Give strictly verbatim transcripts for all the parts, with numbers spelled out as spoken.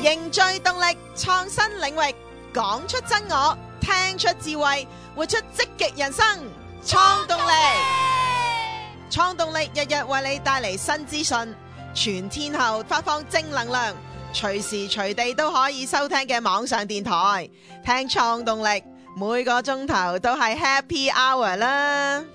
凝聚動力，創新領域，講出真我，聽出智慧，活出積極人生。創動力，創動力日日為你帶嚟新資訊，全天候發放正能量，隨時隨地都可以收聽嘅網上電台，聽創動力，每個鐘頭都係 Happy Hour 啦。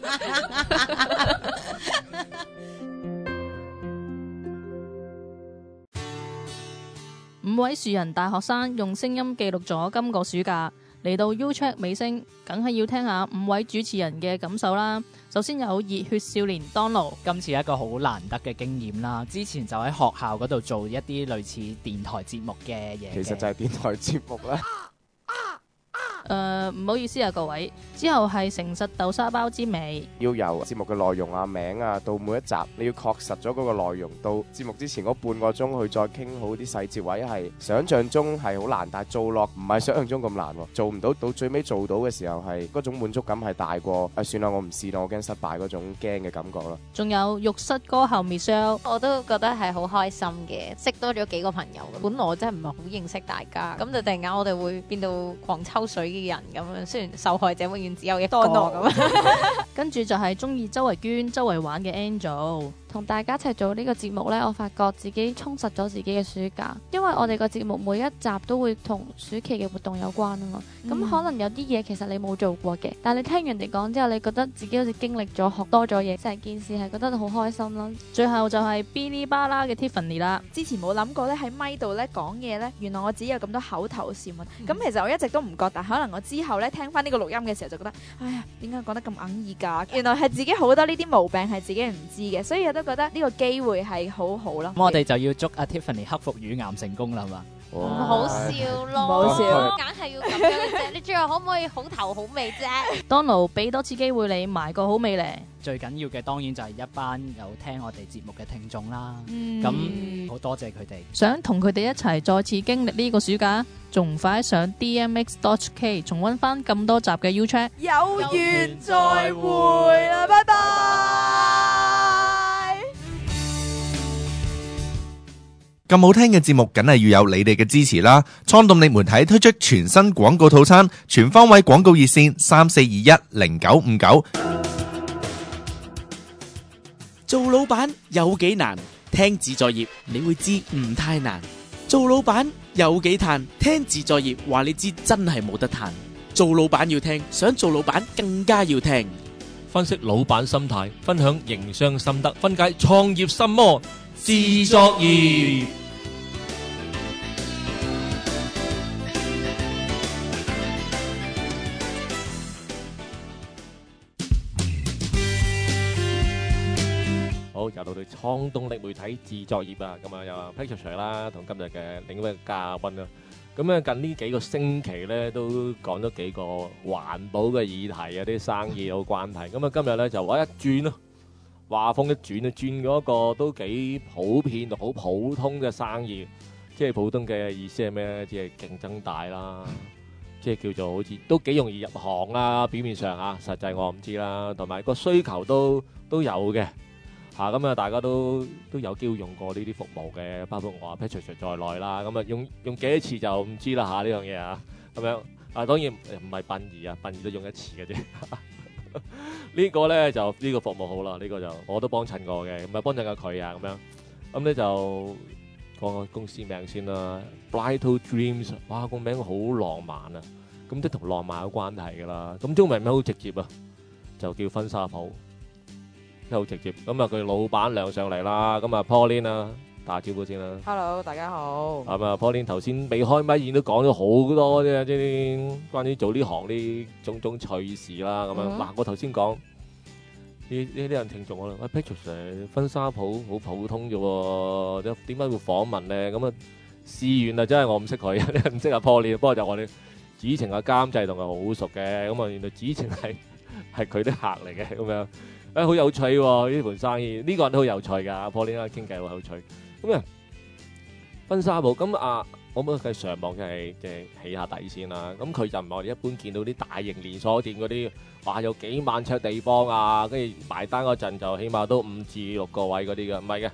五位樹人大學生用聲音記錄咗今個暑假，嚟到 U-Check 尾聲，梗係要聽下五位主持人嘅感受啦。首先有熱血少年 Donald， 今次一個好難得嘅經驗啦。之前就喺學校嗰度做一啲類似電台節目嘅嘢， 其實就係電台節目啦。 誒、呃，唔好意思啊，各位。之後係誠實豆沙包之味， 要由節目嘅內容啊、名啊，到每一集你要確實咗嗰個內容，到節目之前嗰半個鐘去再傾好啲細節位，係想像中係好難，但係做落唔係想像中咁難喎。做唔到，到最尾做到嘅時候係嗰種滿足感係大過誒算啦，我唔試啦，我驚失敗嗰種驚嘅感覺咯。 仲有浴室歌后 Michelle， 我都覺得係好開心嘅，識多咗幾個朋友。本來我真係唔係好認識大家，咁就突然間我哋會變到狂抽水嘅人咁樣。雖然受害者永遠只有一個咁， 跟住就係中意周圍捐、周圍玩嘅 Angel。 同大家一齊做呢個節目呢，我發覺自己充實咗自己嘅暑假，因為我哋個節目每一集都會同暑期嘅活動有關啊嘛。咁、嗯、可能有啲嘢其實你冇做過嘅，但係你聽人哋講之後，你覺得自己好似經歷咗、學多咗嘢，成件事係覺得好開心啦。最後就係嗶哩吧啦嘅 Tiffany 啦。 之前冇諗過咧喺咪度咧講嘢咧，原來我自己有咁多口頭禪啊。咁、嗯、其實我一直都唔覺，但可能我之後咧聽翻呢個錄音嘅時候就覺得，哎呀，點解講得咁哽耳㗎？原來係自己好多呢啲毛病係自己唔知嘅，所以我都覺得呢個機會係好好咯。 咁我哋就要祝阿 Tiffany 克服乳癌成功啦，係嘛？ 唔好笑咯， 唔好笑， 硬係要咁樣嘅啫。你最後可唔可以好頭好尾啫 ？Donald 俾多次機會你埋個好尾咧。 最緊要嘅當然就係一班有聽我哋節目嘅聽眾啦。咁好多謝佢哋。 想同佢哋一齊再次經歷呢個暑假，仲唔快上 D M X dot K 重溫翻咁多集嘅 U-Check。 有緣再會啦，拜拜。 咁好聽嘅節目梗係要有你哋嘅支持啦！創動力媒體推出全新廣告套餐，全方位廣告熱線三四二一零九五九。 做老闆有幾難？聽自在業你會知唔太難。做老闆有幾嘆？聽自在業話你知真係冇得嘆。做老闆要聽，想做老闆更加要聽。 分析老闆心態，分享營商心得，分解創業心魔。自作業，好又到到創動力媒體自作業啊！咁啊有 Patrick 啦，同今日嘅另一位嘉賓啦。咁啊近呢幾個星期咧，都講咗幾個環保嘅議題啊，啲生意有關係。咁啊今日咧就話一轉咯。話風一轉啊，轉嗰個都幾普遍同好普通嘅生意，即係普通嘅意思係咩咧？即係競爭大啦，即係叫做好似都幾容易入行啦。表面上啊，實際我唔知啦。同埋個需求都都有嘅嚇，咁啊大家都都有機會用過呢啲服務嘅，包括我啊 Patrick 在內啦。咁啊用用幾多次就唔知啦嚇呢樣嘢啊，咁樣啊當然唔係殯儀啊，殯儀都用一次嘅啫。呢個咧就呢個服務好啦，呢個就我都幫襯過嘅，咁啊幫襯過佢啊咁樣，咁咧就講個公司名先啦 ，Brighto Dreams， 哇個名好浪漫啊，咁都同浪漫有關係噶啦，咁中文名好直接啊，就叫婚紗鋪，都好直接，咁啊佢老闆娘上嚟啦，咁啊 Pauline 啊。打招呼先啦 ，Hello， 大家好。 係咪 Pauline 頭先未開咪已經都講咗好多啫，即係關於做呢行啲種種趣事啦，咁樣嗱，我頭先講呢呢啲人聽眾可能，喂 Patrick 婚紗鋪好普通啫喎，點點解會訪問咧？咁啊試完啊，真係我唔識佢，唔識阿 Pauline， 不過就我哋子晴嘅監製同佢好熟嘅，咁啊原來子晴係係佢啲客嚟嘅，咁樣誒好有趣喎呢盤生意，呢個人都好有趣㗎，阿 Pauline 傾偈好有趣。咁啊，婚紗鋪咁啊，我覺得佢上網嘅係即係起下底先啦。咁佢就唔係我哋一般見到啲大型連鎖店嗰啲，哇有幾萬尺地方啊，跟住埋單嗰陣就起碼都五至六個位嗰啲嘅，唔係嘅。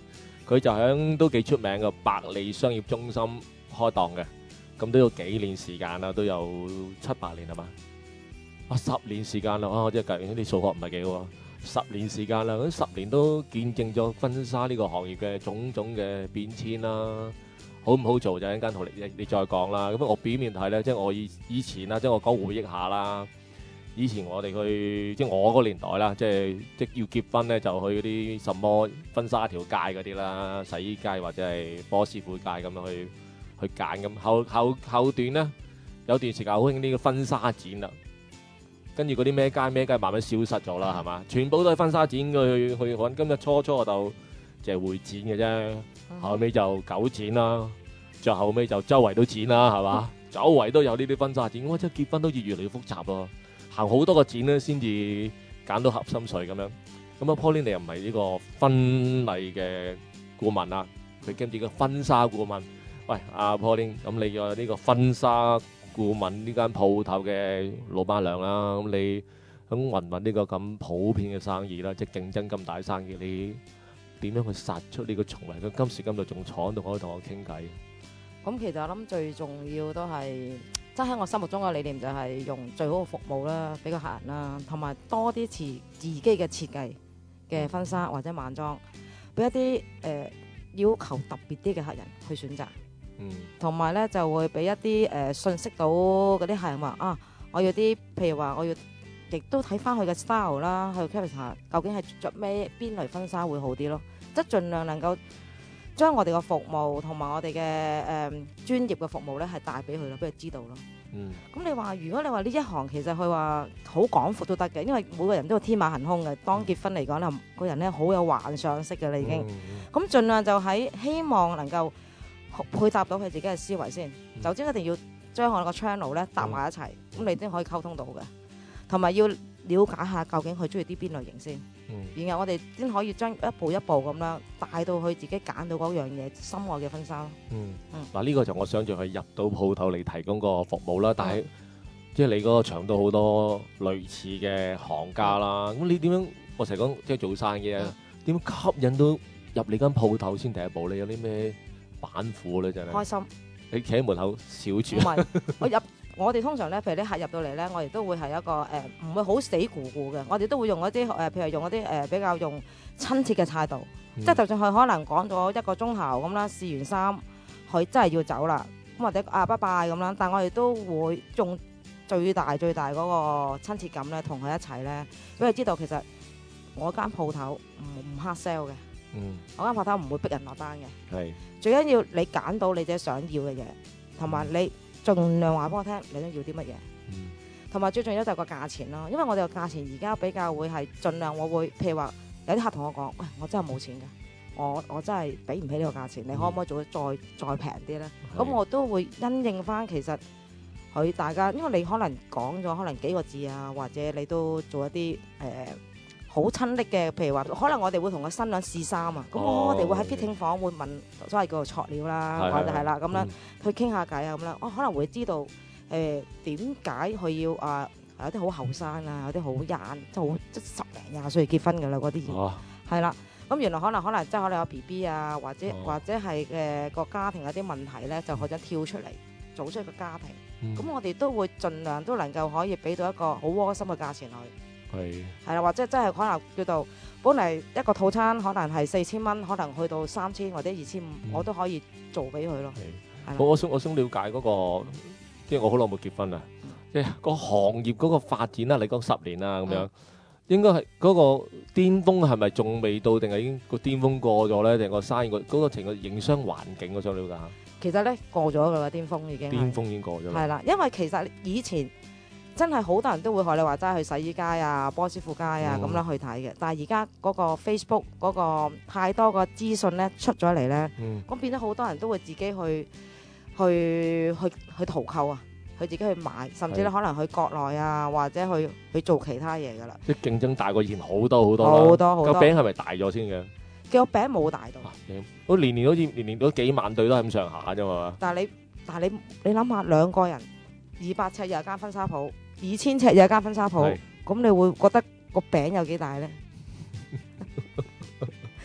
佢就響都幾出名嘅百利商業中心開檔嘅，咁都有幾年時間啦，都有七八年係嘛？啊，十年時間啦，啊，即係計啲數學唔係幾好啊！十年時間啦，咁十年都見證咗婚紗呢個行業嘅種種嘅變遷啦。好唔好做就一陣間同你你再講啦。咁我表面睇咧，即係我以以前啦，即係我講回憶下啦。以前我哋去即係我嗰年代啦，即係即係要結婚咧，就去嗰啲什麼婚紗條街嗰啲啦，洗衣街或者係波師傅街咁樣去去揀咁。後後後段咧，有段時間好興呢個婚紗展啦，跟住嗰啲咩街咩街慢慢消失咗啦，係嘛？全部都係婚紗展去去揾。今日初初就就係會展嘅啫，後尾就九展啦，再後尾就周圍都展啦，係嘛？周圍都有呢啲婚紗展，哇！真係結婚都好似越嚟越複雜咯。行好多個展咧，先至揀到合心水咁樣。咁啊，Pauline 你又唔係呢個婚禮嘅顧問啊，佢兼住個婚紗顧問。喂，阿 Pauline，咁你個呢個婚紗顧問呢間鋪頭嘅老闆娘啦，咁你響雲雲呢個咁普遍嘅生意啦，即係競爭咁大嘅生意，你點樣去殺出呢個重圍？佢今時今日仲坐喺度可以同我傾偈。 咁其實我諗最重要都係。即係喺我心目中嘅理念就係用最好嘅服務啦，俾個客人啦，同埋多啲設自己嘅設計嘅婚紗或者晚裝，俾一啲誒、呃、要求特別啲嘅客人去選擇。嗯，同埋咧就會俾一啲誒、呃、信息到嗰啲客人話啊，我要啲譬如話我要，亦都睇翻佢嘅 style 啦，去 capture 究竟係着咩邊類婚紗會好啲咯，即係盡量能夠。將我哋嘅服務同埋我哋嘅誒專業嘅服務咧，係帶俾佢咯，俾佢知道咯。嗯。咁你話，如果你話呢一行其實佢話好廣闊都得嘅，因為每個人都有天馬行空嘅。當結婚嚟講咧，個人咧好有幻想式嘅啦已經。咁盡量就喺希望能夠配搭到佢自己嘅思維先。首先一定要將我哋個 channel 咧搭埋一齊，咁你先可以溝通到嘅。同埋要了解下究竟佢中意啲邊類型先。然後我哋先可以將一步一步咁樣帶到佢自己揀到嗰樣嘢心愛嘅婚紗咯。嗯嗯， 嗱呢個就我想象係入到鋪頭嚟提供個服務啦。但係即係你嗰個場都好多類似嘅行家啦。咁你點樣？我成日講即係做生意啊，點樣吸引到入你間鋪頭先第一步？你有啲咩板斧咧？真係開心。你企喺門口笑住。唔係，我入。我哋通常咧，譬如啲客入到嚟咧，我哋都會係一個誒，唔、呃、會好死咕咕嘅。我哋都會用一啲誒、呃，譬如用一啲誒、呃、比較用親切嘅態度，嗯、即係就算佢可能講咗一個鐘頭咁啦，試完衫，佢真係要走啦，咁或者啊拜拜咁啦，但係我哋都會用最大最大嗰個親切感咧，同佢一齊咧，俾佢知道其實我間鋪頭唔唔 hard sell 嘅，嗯、我間鋪頭唔會逼人落單嘅，係最緊要你揀到你自己想要嘅嘢，同埋你。盡量話俾我聽，你都要啲乜嘢，同埋、嗯、最重要就係個價錢咯。因為我哋個價錢而家比較會係盡量，我會譬如話有啲客同我講，喂，我真係冇錢㗎，我我真係俾唔起呢個價錢，你可唔可以做得再再平啲咧？咁、嗯、我都會因應翻其實佢大家，因為你可能講咗可能幾個字啊，或者你都做一啲誒。呃好親昵嘅，譬如話，可能我哋會同個新娘試衫啊，咁、哦、我哋會喺 fitting 房會問，所謂叫做撮料啦，是或者係啦，咁樣去傾下偈啊，咁樣，我可能會知道誒點解佢要啊有啲好後生啊，有啲好廿即係好即十零廿歲結婚㗎啦嗰啲，係啦、哦，咁原來可能可能即係可能有 B B 啊，或者、哦、或者係誒個家庭有啲問題咧，就可想跳出嚟組出一個家庭，咁、嗯、我哋都會盡量都能夠可以俾到一個好窩心嘅價錢佢。係係啦，或者真係可能叫做本嚟一個套餐可能係四千蚊，可能去到三千或者二千五，我都可以做俾佢咯。係，我我想我想了解嗰個，即係我好耐冇結婚啦，即係個行業嗰個發展啦，你講十年啦咁樣，應該係嗰個巔峰係咪仲未到，定係已經個巔峰過咗咧？定個生意個嗰個成個營商環境，我想了解下。其實咧過咗㗎啦，巔峰已經。巔峰已經過咗。係啦，因為其實以前。真係好多人都會學你話齋去洗衣街啊、波斯富街啊咁樣去睇嘅，但係而家嗰個 Facebook 嗰個太多個資訊咧出咗嚟咧，咁、嗯、變咗好多人都會自己去去去去淘購啊，佢自己去買，甚至咧可能去國內啊或者去去做其他嘢噶啦。即係競爭大過以前好多好多啦。好多好多。個餅係咪大咗先嘅？個餅冇大到。我、啊、年年好似年年都幾萬對都係咁上下啫嘛。但係你但係你你諗下兩個人。二百尺有一間婚紗鋪，二千尺有一間婚紗鋪，咁是你會覺得個餅有幾大咧？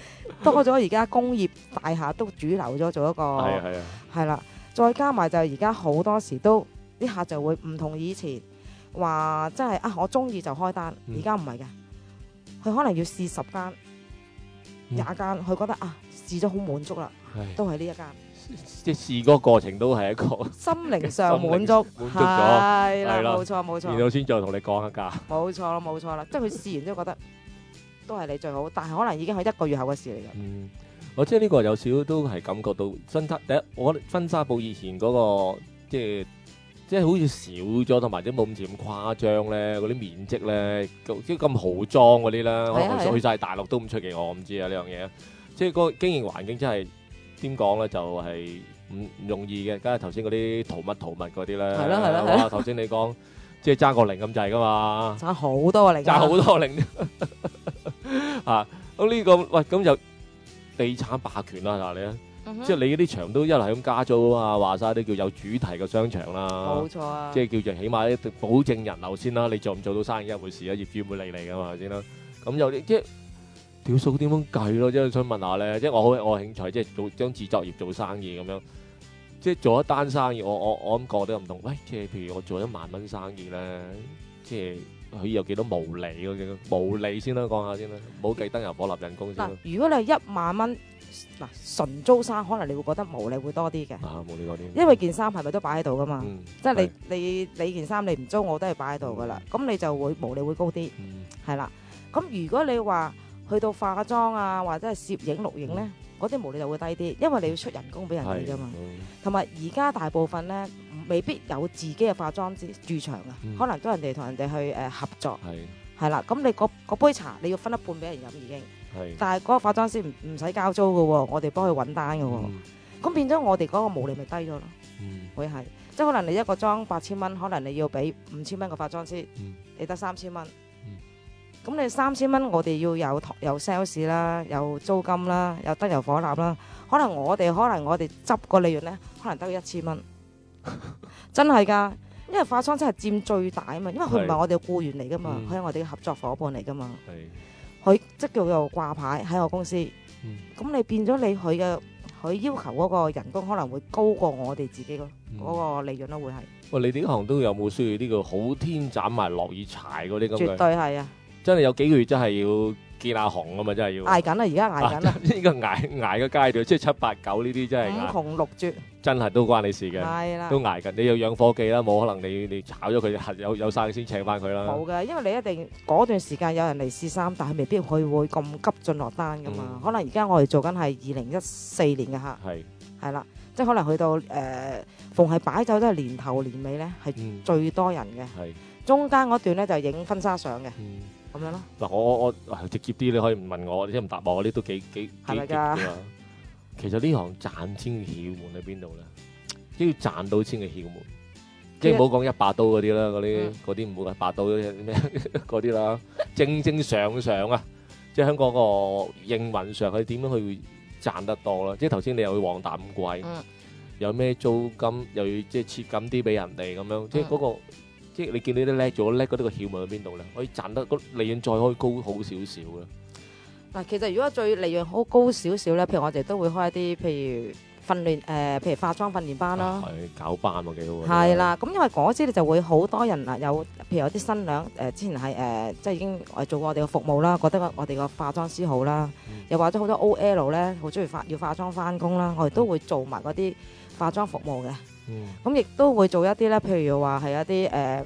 多咗而家工業大廈都主流咗做一個係啊係啊， 係啦，再加埋就係而家好多時都啲客就會唔同以前話，真係啊我中意就開單， 嗯而家唔係嘅，佢可能要試十間、 嗯廿間，佢覺得啊試咗好滿足啦， 係都係呢一間， 即係試嗰個過程都係一個， 心靈上滿足， 滿足咗係啦， 係啦冇錯冇錯然。後先再同你講一價。 冇錯啦，冇錯啦，即係佢試完之後覺得都係你最好，但係可能已經係一個月後嘅事嚟嘅。 嗯，我即係呢個有少少都係感覺到婚紗第一，我覺得婚紗布以前嗰、個即係即係好似少咗，同埋都冇咁似咁誇張咧，嗰啲面積咧，即係咁豪裝嗰啲咧，可能係啊係啊去晒大陸都唔出奇，我唔知啊呢樣嘢。即係個經營環境真係點講咧，就係唔唔容易嘅。梗係頭先嗰啲淘乜淘乜嗰啲咧， 係咯係咯係咯哇！頭先你講即係爭個零咁滯噶嘛。 爭好多零， 爭好多零啊！咁呢、個喂咁就地產霸權啦，嗱你啊， 嗯哼即係你嗰啲場都一路係咁加租啊嘛，話晒都叫有主題嘅商場啦， 冇錯啊， 即係叫做起碼一定保證人流先啦。你做唔做到生意一回事啊，業主會理你噶嘛先啦。咁有啲即係條數點樣計咯？即係想問下咧，即係我好我興趣，即係做將自作業做生意咁樣，即係做一單生意，我我我諗個都唔同。喂，即係譬如我做一萬蚊生意咧，即係。佢有幾多毛利嗰啲？毛利先啦，講下先啦，唔好計燈油火蠟人工先嗱啦。， 如果你係一萬蚊嗱純租衫，可能你會覺得毛利會多啲嘅， 啊，冇呢個啲。 因為件衫係咪都擺喺度噶嘛？ 嗯， 即係你你你件衫你唔租我都係擺喺度噶啦，咁你就會毛利會高啲， 嗯係啦。咁如果你話去到化妝啊或者係攝影錄影咧，嗰啲毛利就會低啲，因為你要出人工俾人哋係噶嘛。 嗯同埋而家大部分咧未必有自己嘅化妝師駐場啊， 嗯可能都人哋同人哋去誒、呃合作， 係係啦。咁你嗰嗰杯茶你要分一半俾人飲已經， 係。 但係嗰個化妝師唔唔使交租嘅喎，我哋幫佢揾單嘅喎。 嗯咁變咗我哋嗰個毛利咪低咗咯， 嗯會係即係可能你一個妝八千蚊，可能你要俾五千蚊個化妝師， 嗯你得三千蚊嗯。 咁你三千蚊，我哋要有有 sales 啦，有租金啦，有燈油火蠟啦。可能我哋可能我哋執個利潤咧，可能得一千蚊，真係㗎。因為化妝真係佔最大啊嘛，因為佢唔係係我哋嘅僱員嚟㗎嘛， 嗯佢係我哋嘅合作伙伴嚟㗎嘛。 係佢即叫做掛牌喺我公司，咁、 嗯你變咗你佢嘅佢要求嗰個人工可能會高過我哋自己嗰嗯嗰個利潤咯，會係喂，你哋呢行都有冇需要呢個好天斬埋落雨柴嗰啲咁絕嘅？ 對係啊， 真係有幾個月真係要見下紅啊嘛，真係要。 捱緊啦，而家捱緊啦， 呢個捱捱嘅階段，即係七八九呢啲真係五捱窮六絕， 真係都關你事嘅， 係啦都，捱緊。你要養伙計啦，冇可能你你炒咗佢，有有生意先請翻佢啦。 冇嘅，因為你一定嗰段時間有人嚟試衫，但係未必佢會咁急進落單噶嘛。 嗯可能而家我哋做緊係二零一四年嘅客， 係係啦，即係可能去到誒、呃逢係擺酒都係年頭年尾咧係嗯最多人嘅， 係中間嗰段咧就影婚紗相嘅嗯。 咁樣咯。 嗱，我我我啊直接啲，你可以唔問我，你即係唔答我，呢都幾幾幾激係咪㗎㗎。其實呢行賺錢嘅竅門喺邊度咧？都要賺到錢嘅竅門，即係唔好講一百刀嗰啲啦，嗰啲嗯嗰啲唔好一百刀嗰啲咩嗰啲啦，正正常常啊，即係香港個營運上，佢點樣去賺得多啦？即係頭先你又要黃淡貴， 嗯有咩租金，又要即係切緊啲俾人哋咁樣，即係嗯嗰個。即係你見你啲叻咗，叻嗰啲個竅門喺邊度咧？可以賺得個利潤再可以高好少少嘅。 嗱，其實如果最利潤好高少少咧，譬如我哋都會開一啲譬如訓練誒、呃譬如化妝訓練班啦。 係搞班喎，幾好啊！ 係啦，咁因為嗰支咧就會好多人啊，有譬如有啲新娘誒、呃之前係誒、呃即係已經誒做過我哋嘅服務啦，覺得我哋個化妝師好啦， 嗯又或者好多 O L 咧好中意化要化妝翻工啦，我哋都會做埋嗰啲化妝服務嘅。 嗯咁亦都會做一啲咧，譬如話係一啲誒、呃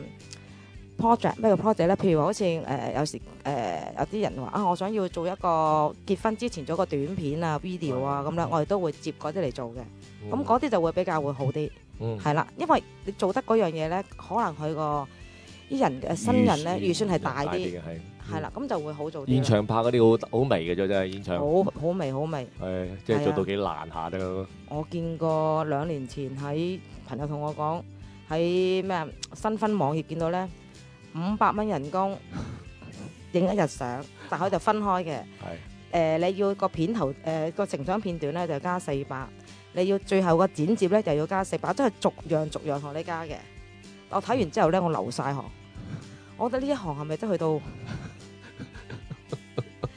project 咩叫 project 咧？譬如話好似誒、呃、有時誒、呃、有啲人話啊，我想要做一個結婚之前做一個短片啊 video 啊咁樣，我哋都會接嗰啲嚟做嘅。咁嗰啲就會比較會好啲， 嗯係啦，因為你做得嗰樣嘢咧，可能佢個啲人嘅新人咧預算係大啲， 嘅係係啦，咁就會好做啲啦。 現場拍嗰啲好好微嘅啫，真係現場。 好好味好味， 係即係做到幾難下得。 我見過兩年前喺朋友同我講喺咩新婚網頁見到咧五百蚊人工影一日相，但係佢就分開嘅。 係誒、你要個片頭誒個成長片段咧就加四百，你要最後個剪接咧就要加四百，即係逐樣逐樣同你加嘅。我睇完之後咧，我流晒汗。我覺得呢一行係咪真係去到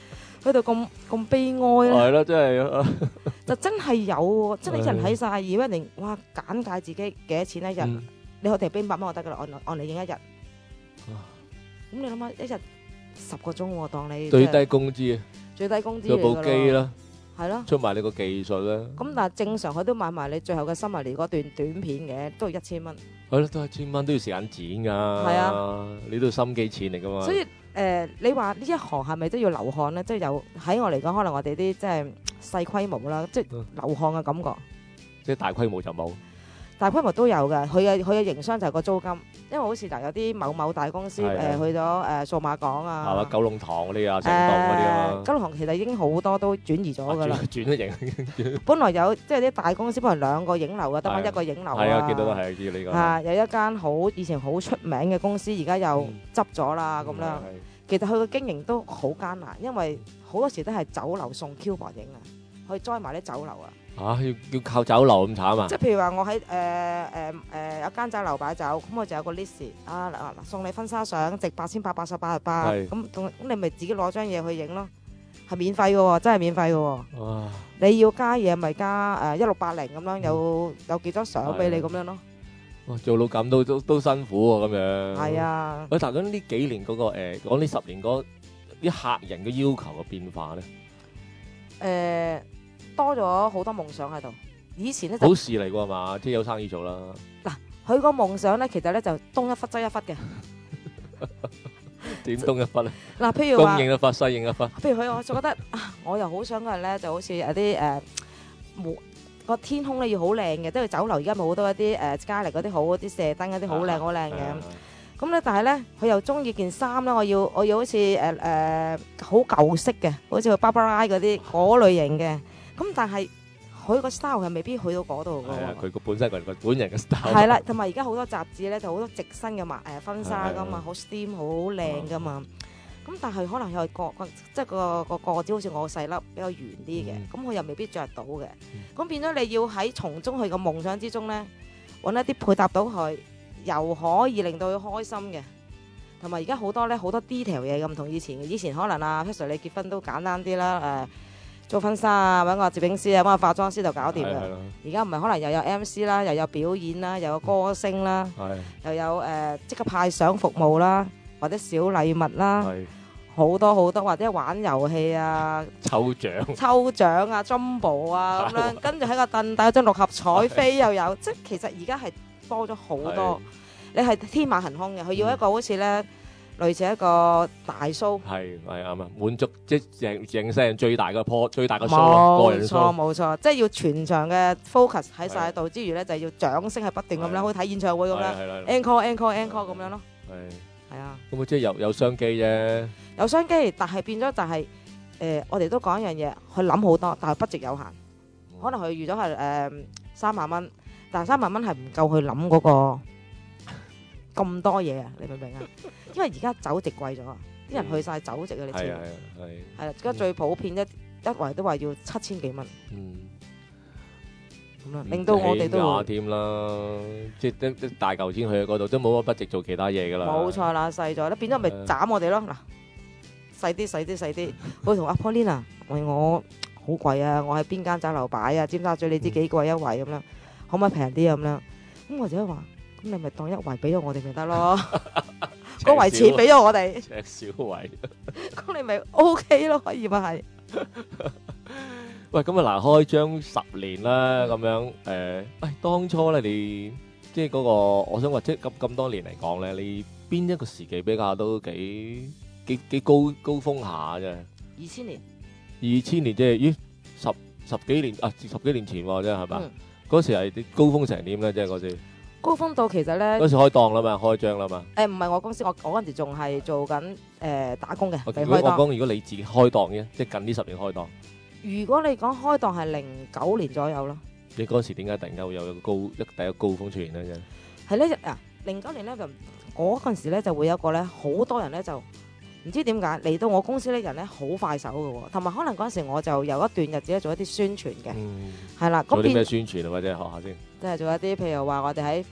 去到咁咁悲哀咧， 係咯，真係就真係有喎，真係一人睇晒，而一定哇簡介自己幾多錢一日， 嗯你可以俾五百蚊我得噶啦，按按你影一日。咁你諗下，一日十個鐘喎，當你最低工資， 最低工資有部嚟㗎機啦， 係咯。 出埋你個技術啦， 咁但係正常佢都買埋你最後嘅新聞嚟嗰段短片嘅，都要一千蚊。 係咯，都係千蚊都要時間剪㗎，係啊， 你都要心機錢嚟㗎嘛。 所以誒、呃，你話呢一行係咪都要流汗咧？即係有喺我嚟講，可能我哋啲即係細規模啦，即係流汗嘅感覺。 即係大規模就冇。 大規模都有嘅，佢嘅佢嘅營商就係個租金，因為好似嗱有啲某某大公司誒、呃、去咗誒數碼港啊， 係嘛？九龍塘嗰啲啊，成棟嗰啲啊嘛。 九龍塘其實已經好多都轉移咗㗎啦， 轉咗型。 本來有即係啲大公司本來兩個影樓嘅，得翻一個影樓啊。 係啊，見到都係知呢個。 啊，有一間好以前好出名嘅公司，而家又執咗啦咁樣。其實佢嘅經營都好艱難，因為好多時都係酒樓送 coupon 影啊，去載埋啲酒樓啊。 嚇！要要靠酒樓咁慘啊！ 即係譬如話，我喺誒誒誒有間酒樓擺酒，咁我就有個 list 啊嗱嗱送你婚紗相，值八千八八十八十八，咁咁你咪自己攞張嘢去影咯，係免費嘅喎，真係免費嘅喎。 哇！ 你要加嘢咪加誒一六八零咁樣，有有幾張相俾你咁樣咯。 哇！做到咁都都都辛苦喎，咁樣。 係啊。 喂，但係咁呢幾年嗰個誒講呢十年嗰啲客人嘅要求嘅變化咧？ 誒。多咗好多夢想喺度，以前咧好事嚟㗎嘛，即係有生意做啦。 嗱，佢個夢想咧，其實咧就東一忽西一忽嘅。 點東一忽咧？ 嗱，譬如話東應一忽，西應一忽。 譬如佢，我就覺得啊，我又好想嗰日咧，就好似有啲誒，冇個天空咧要好靚嘅，即係酒樓而家冇好多一啲誒加力嗰啲好嗰啲射燈嗰啲好靚好靚嘅。咁咧，但係咧，佢又中意件衫咧，我要我要好似誒誒好舊式嘅，好似個芭芭拉嗰啲嗰類型嘅。咁但係佢個 style 係未必去到嗰度㗎喎。 係啊，佢個本身個個本人嘅 style。 係啦，同埋而家好多雜誌咧就好多直身嘅嘛誒婚紗㗎嘛，好 steam 好靚㗎嘛。咁但係可能有個個即係個個個子好似我細粒比較圓啲嘅，咁佢又未必着到嘅。咁變咗你要喺從中佢個夢想之中咧揾一啲配搭到佢，又可以令到佢開心嘅。同埋而家好多咧好多 detail 嘢咁，唔同以前嘅。以前可能啊 Patrick 你結婚都簡單啲啦誒。做婚紗啊，揾個攝影師啊，揾個化妝師就搞掂啦。而家唔係可能又有 M C 啦，又有表演啦，又有歌星啦，又有誒即刻派相服務啦，或者小禮物啦，好多好多，或者玩遊戲啊， 抽獎、 抽獎啊、Jumbo 啊咁樣，跟住喺個凳底有張六合彩飛又有，即係其實而家係多咗好多。你係天馬行空嘅，佢要一個好似咧。類似一個大 show， 係係啱啊！滿足即係影聲最大嘅 po 最大嘅 show 個人 show， 冇錯冇錯，即係要全場嘅 focus 喺晒度之餘咧，就要掌聲係不斷咁樣，好似睇演唱會咁樣 ，encore encore encore 咁樣咯。係係啊， 咁啊即係有有商機啫， 有商機，但係變咗就係誒，我哋都講一樣嘢，佢諗好多，但係 budget有限，可能佢預咗係誒三萬蚊，但係三萬蚊係唔夠去諗嗰個。咁多嘢啊！你明唔明啊？因為而家酒席貴咗啊，啲人去晒酒席啊，你知唔知？係啊係啊係。係啦，而家最普遍一一圍都話要七千幾蚊。嗯。咁啦，令到我哋都會添啦，即係啲大嚿錢去嗰度，都冇乜筆值做其他嘢噶啦。 冇錯啦，細咗咧，變咗咪斬我哋咯嗱，細啲細啲細啲。我同阿 Paulina，喂我好貴啊，我喺邊間酒樓擺啊？尖沙咀你知幾貴一圍咁樣，可唔可以平啲咁樣？咁我就話。咁你咪當一圍俾咗我哋咪得咯，嗰圍錢俾咗我哋， 隻小圍， 咁你咪 O K 咯，可以咪係？ 喂，咁啊嗱，開張十年啦，咁樣誒，喂，當初咧你即係嗰個，我想話即係咁咁多年嚟講咧，你邊一個時期比較都幾幾幾高高峰下啫？ 二千年， 二千年即係咦十十幾年啊，十幾年前喎，真係係嘛？嗰時係啲高峰成點咧？即係嗰時。 高峰到其實咧， 嗰時開檔啦嘛，開張啦嘛。 誒唔係我公司，我我嗰陣時仲係做緊誒、呃、打工嘅。 如果我講如果你自己開檔嘅，即係近呢十年開檔。如果你講開檔係零九年左右咯。 你嗰時點解突然間會有個高一第一個高峰出現咧？ 係咧啊！零九年咧就嗰陣時咧就會有一個咧，好多人咧就唔知點解嚟到我公司咧人咧好快手嘅喎，同埋可能嗰陣時我就有一段日子咧做一啲宣傳嘅，係啦、嗯。 做啲咩宣傳啊？或者學下先。 即係做一啲譬如話我哋喺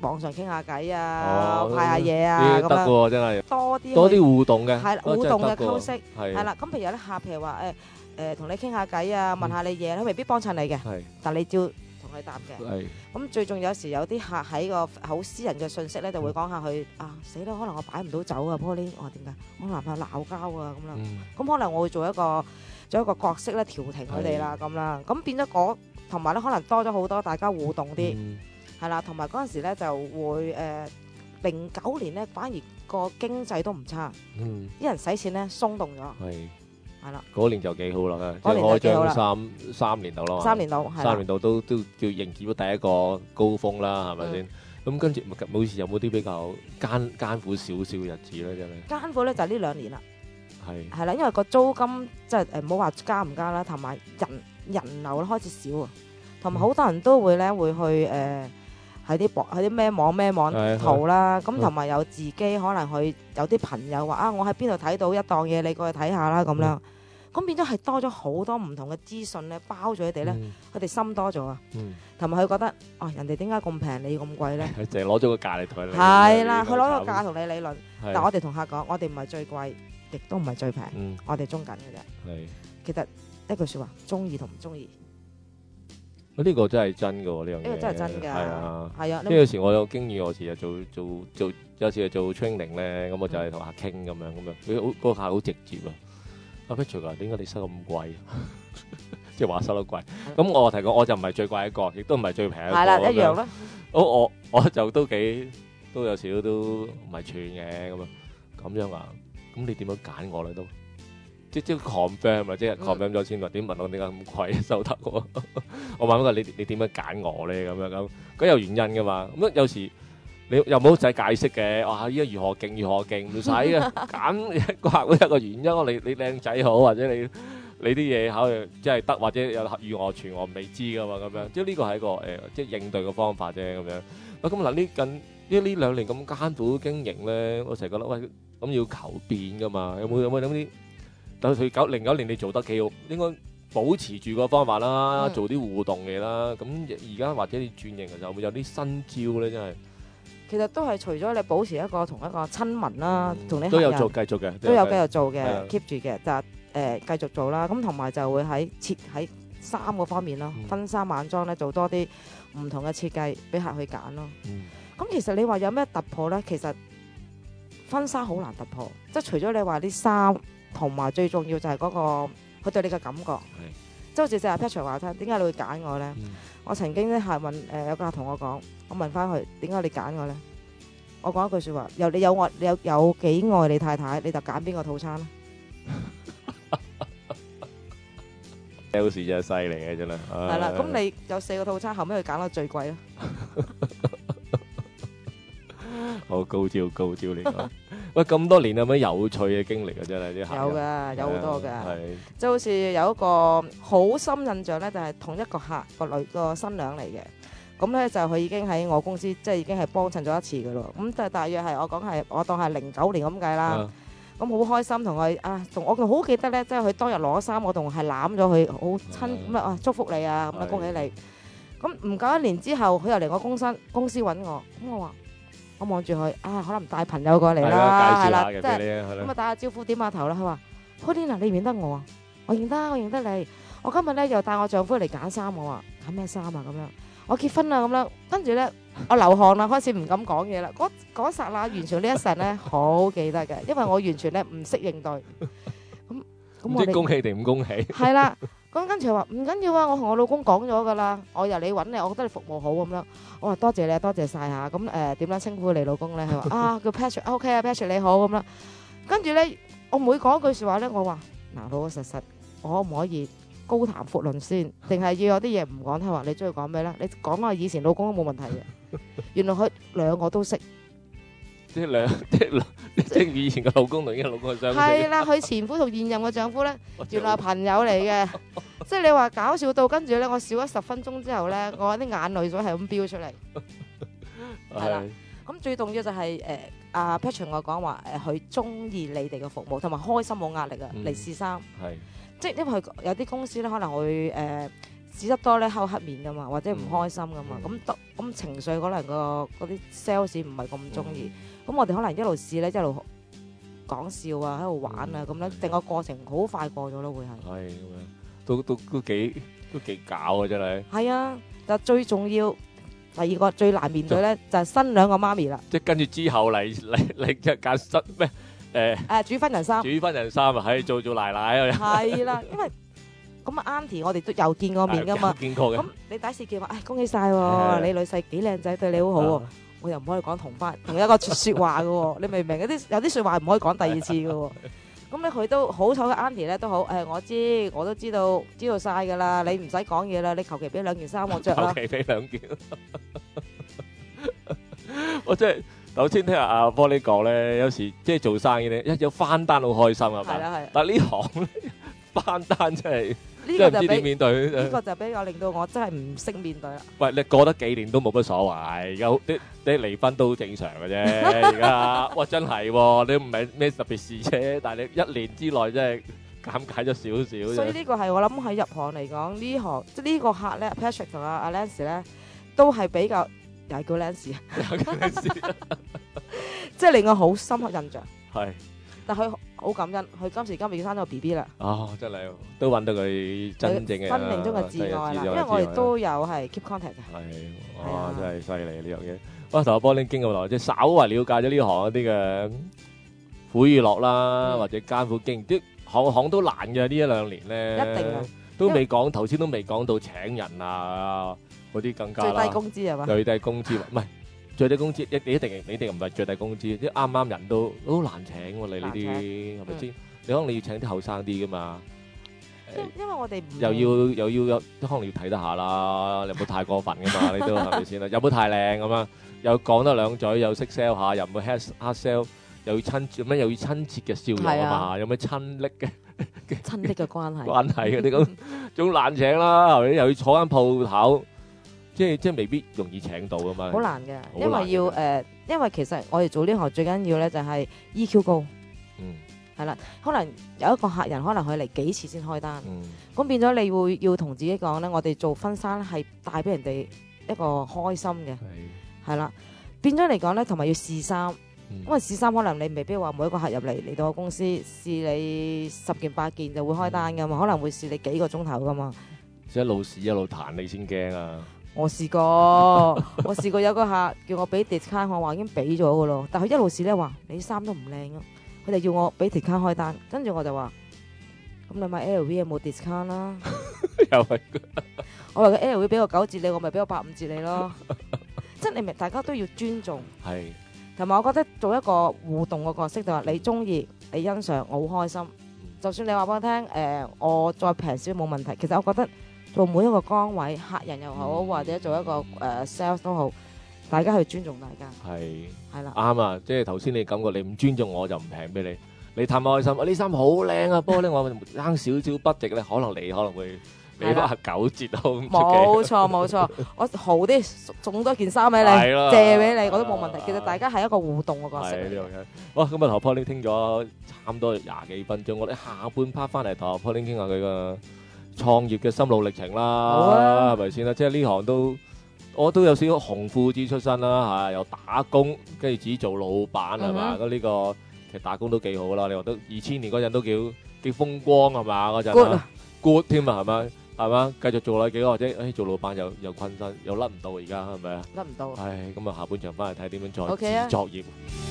網上傾下偈啊， 哦派下嘢啊咁呢啲得樣， 喎，真係多啲多啲去互動嘅， 係啦哦互動嘅真係得喎溝識係係啦。咁譬如有啲客譬如話誒誒同你傾下偈啊，問下你嘢，佢未必幫襯你嘅， 係但你照同佢答嘅。 係咁最重有時有啲客喺個好私人嘅信息咧，就會講下佢啊死啦，可能我擺唔到酒啊 Pauline，我話點解？我男朋友鬧交啊咁樣。 嗯咁可能我會做一個做一個角色咧，調停佢哋啦咁啦。咁變咗嗰同埋咧，可能多咗好多大家互動啲， 嗯係啦。同埋嗰陣時咧就會誒零九年咧，反而個經濟都唔差， 嗯啲人使錢咧鬆動咗， 係。 係啦。 嗰年就幾好啦，即嗰係開年就幾好啦張三三年度咯， 三年度係啦三年度都都叫迎接咗第一個高峰啦，係咪先？咁跟住冇時有冇啲比較艱艱苦少少嘅日子咧？真係艱苦咧就係呢兩年啦。 係係啦，因為個租金即係誒唔好話加唔加啦，同埋人人流開始少啊，同埋好多人都會咧會去誒喺啲網喺啲咩網咩網係淘啦，咁係同埋有自己可能去有啲朋友話啊，我喺邊度睇到一檔嘢，你過去睇下啦咁樣，咁變咗係多咗好多唔同嘅資訊咧，包咗佢哋咧，佢哋心多咗啊， 嗯同埋佢覺得啊人哋點解咁平，你咁貴咧？ 佢淨係攞咗個價嚟同你係啦，佢攞個價同你理論， 係但我哋同客講，我哋唔係最貴，亦都唔係最平， 嗯我哋中緊嘅啫。 係其實一句説話，中意同唔中意， 呢個真係真嘅喎，呢樣嘢呢個真係真㗎係啊， 係啊呢有時我有經驗，有時就做做做，有時就做 training 咧，咁我就係同客傾咁樣咁樣，佢好嗰個客好直接啊。阿 Patrick 啊，點解你收咁貴？即係話收得貴。咁我提講，我就唔係最貴一個，亦都唔係最平一個。 係啦咁樣一樣啦。 我我我就都幾都有少少都唔係串嘅咁樣。咁樣啊？咁你點樣揀我咧都？即即 confirm 啊，即係 confirm 咗先話點問我點解咁貴收得我？我問佢你你點樣揀我咧？咁樣咁，咁有原因噶嘛？咁有時你又冇使解釋嘅。哇！依家如何勁如何勁，唔使嘅，揀一個客會有一個原因。你你靚仔好，或者你你啲嘢考慮即係得，或者有預我全我未知噶嘛咁樣。即係呢個係一個誒、呃，即係應對嘅方法啫咁樣。啊咁嗱呢近呢呢兩年咁艱苦經營咧，我成日覺得喂咁要求變噶嘛？有冇有冇諗啲？但係佢九零九年你做得幾好，應該保持住個方法啦， 嗯做啲互動嘅啦。咁而家或者你轉型嘅時候，會有啲新招咧，真係其實都係除咗你保持一個同一個親民啦，同你客人都有做繼續嘅， 都有繼續做係啊嘅，keep 住嘅，就係誒繼續做啦。咁同埋就會喺設喺衫嗰方面咯，婚紗晚裝咧做多啲唔同嘅設計俾客去揀咯。咁其實你話有咩突破咧？其實婚紗好難突破，即係除咗你話啲衫，同埋最重要就係嗰個佢對你嘅感覺。即係好似正阿 Patrick 話齋，點解你會揀我咧？我曾經咧係問誒有個客同我講，我問翻佢點解你揀我咧？我講一句説話，由你有愛，你有有幾愛你太太，你就揀邊個套餐咧 ？sales 真係犀利嘅真係。 係啦，咁你有四個套餐，後尾佢揀到最貴咯。 好高招高招嚟講。喂，咁多年有咩有趣嘅經歷啊？真係啲客有㗎，有好多㗎。 係即係好似有一個好深印象咧，就係同一個客個女個新娘嚟嘅。咁咧就佢已經喺我公司，即係已經係幫襯咗一次㗎咯。咁就大約係我講係我當係零九年咁計啦。咁好開心同佢啊，同我仲好記得咧，即係佢當日攞衫，我仲係攬咗佢，好親咁啊，祝福你啊，咁啊恭喜你。咁唔夠一年之後，佢又嚟我公司公司揾我，咁我話。我望住佢啊，可能帶朋友過嚟啦，係啦，即係咁啊打下招呼點下頭啦。佢話：Pauline，你認得我啊？我認得，我認得你。我今日咧又帶我丈夫嚟揀衫，我話揀咩衫啊？咁樣我結婚啦咁樣，跟住咧我流汗啦，開始唔敢講嘢啦。嗰嗰剎那完全呢一陣咧好記得嘅，因為我完全咧唔識應對。咁咁我哋恭喜定唔恭喜？ 係啦。咁跟住佢話唔緊要啊，我同我老公講咗噶啦，我由你揾你，我覺得你服務好咁樣。我話多謝你，多謝晒嚇。咁誒點樣稱呼你老公咧？佢話啊叫 Patrick，OK 啊 Patrick 你好咁啦。跟住咧，我每講一句説話咧，我話嗱老老實實，我可唔可以高談闊論先？定係要有啲嘢唔講？佢話你中意講咩咧？你講我以前老公都冇問題嘅。原來佢兩個都識。 即係兩即係兩即係以前嘅老公同依家老公相識。 係啦，佢前夫同現任嘅丈夫咧，原來係朋友嚟嘅。即係你話搞笑到跟住咧，我笑咗十分鐘之後咧，我啲眼淚水係咁飆出嚟。係啦，咁最重要就係誒阿 Patrick 我講話誒，佢中意你哋嘅服務，同埋開心冇壓力啊嚟試衫。 係， 即係因為佢有啲公司咧可能會誒紙得多咧，口黑面噶嘛，或者唔開心噶嘛，咁得咁情緒可能個嗰啲 sales 唔係咁中意，咁我哋可能一路試咧，一路講笑啊，喺度玩啊，咁樣整個過程好快過咗咯，會係。 係咁樣，都都都幾都幾搞啊！真係。 係啊，但最重要第二個最難面對咧，就係新娘個媽咪啦。 即係跟住之後嚟嚟嚟一間新咩誒誒煮婚人衫， 煮婚人衫啊，喺做做奶奶啊。 係啦，因為咁啊，Auntie 我哋都有見過面噶嘛， 見過嘅。 咁你第一次見話，誒恭喜曬喎，你女婿幾靚仔，對你好好喎。我又唔可以講同翻同一個説話嘅喎，你明唔明？有啲有啲説話唔可以講第二次嘅喎。咁咧佢都好彩嘅 Auntie 咧都好，誒我知我都知道知道曬㗎啦，你唔使講嘢啦，你求其俾兩件衫我著啦。 求其俾兩件。我真係頭先聽阿波你講咧，有時即係做生意咧，一有翻單好開心係咪？ 係啦係。 但係呢行咧翻單真係呢個就真係唔知點面對。 呢個就比較令到我真係唔識面對啦。 喂，你過得幾年都冇乜所謂，有啲啲離婚都正常嘅啫。而家哇真係喎，你唔係咩特別事啫，但係你一年之內真係減解咗少少。 所以呢個係我諗喺入行嚟講，呢行即係呢個客咧 ，Patrick 同阿阿 Lance 咧，都係比較又係叫 Lance 啊，即係令我好深刻印象。 係。 但佢好感恩，佢今時今日要生咗個 B B 啦。 哦，真係都揾到佢真正嘅生命中嘅摯愛啦，因為我哋都有係 keep contact 嘅。 係，哇，真係犀利呢樣嘢。哇，同阿波拎經咁耐，即係稍為了解咗呢行一啲嘅苦與樂啦，或者艱苦經驗，啲行行都難嘅呢一兩年咧。 一定啊！ 都未講，頭先都未講到請人啊嗰啲更加啦。 最低工資係嘛？ 最低工資唔係。最低工資一你一定你一定唔係最低工資，啲啱啱人都都難請喎，你呢啲係咪先？你可能你要請啲後生啲噶嘛？ 因為我哋又要又要有，可能要睇得下啦，你唔好太過分噶嘛，你都係咪先啦？有冇太靚咁啊？又講得兩嘴，又識 sell 下，又唔會 hard hard sell，又要親咁樣又要親切嘅笑容啊嘛，有咩親昵嘅親昵嘅關係關係嗰啲咁，仲難請啦，係咪？又要坐間鋪頭。即係即係未必容易請到噶嘛， 好難嘅，因為要誒，因為其實我哋做呢行最緊要咧就係 E Q 高， 嗯， 係啦，可能有一個客人可能佢嚟幾次先開單， 嗯， 咁變咗你會要同自己講咧，我哋做婚紗係帶俾人哋一個開心嘅，係啦，變咗嚟講咧，同埋要試衫，因為試衫可能你未必話每一個客入嚟嚟到我公司試你十件八件就會開單噶嘛，可能會試你幾個鐘頭噶嘛， 一路試一路彈你先驚啊！ 我試過，我試過有個客叫我俾 discount，我話已經俾咗噶咯，但佢一路試咧話你啲衫都唔靚咯，佢哋要我俾 discount 開單，跟住我就話咁你買 L V 有冇 discount 啦？ 又係， 我話個 L V 俾個九折你，我咪俾個八五折你咯，即係你明，大家都要尊重， 係， 同埋我覺得做一個互動嘅角色就話你中意，你欣賞，我好開心，就算你話俾我聽，誒、呃、我再平少冇問題，其實我覺得。做每一個崗位，客人又好，嗯、或者做一個誒、uh, sales 都好，大家去尊重大家。係係啦，啱啊！即係頭先你感覺你唔尊重我就唔平俾你，你貪開心。啊呢衫好靚啊，不過咧我爭少少不值咧，可能你可能會俾翻九折都冇錯冇錯，我豪啲送多件衫俾你，借俾你我都冇問題。其實大家係一個互動嘅角色。係呢樣嘢。哇！今日同 Pauline 傾咗差唔多廿幾分鐘，我哋下半 part 翻嚟同 Pauline 傾下佢個創業嘅心路歷程啦，係咪先啦？即係呢行都，我都有少少紅褲子出身啦，嚇，又打工，跟住自己做老闆係嘛？咁呢個其實打工都幾好啦。你話都二千年嗰陣都幾幾風光係嘛？嗰陣 good 添啊，係咪？係嘛？繼續做啦幾個或者誒做老闆又又困身，又甩唔到而家係咪啊？甩唔到。唉，咁啊下半場翻嚟睇點樣再自作業。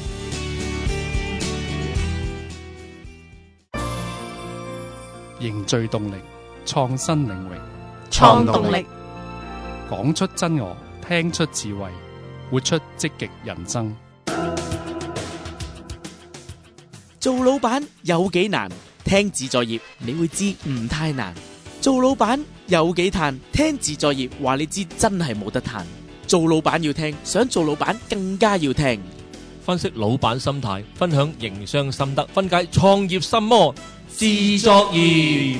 凝聚動力。創新領域， 創動力， 講出真我，聽出智慧，活出積極人生。 做老闆有幾難？聽自在業你會知唔太難。做老闆有幾嘆？聽自在業話你知真係冇得嘆。做老闆要聽，想做老闆更加要聽。 分析老闆心態，分享營商心得，分解創業心魔，自作業。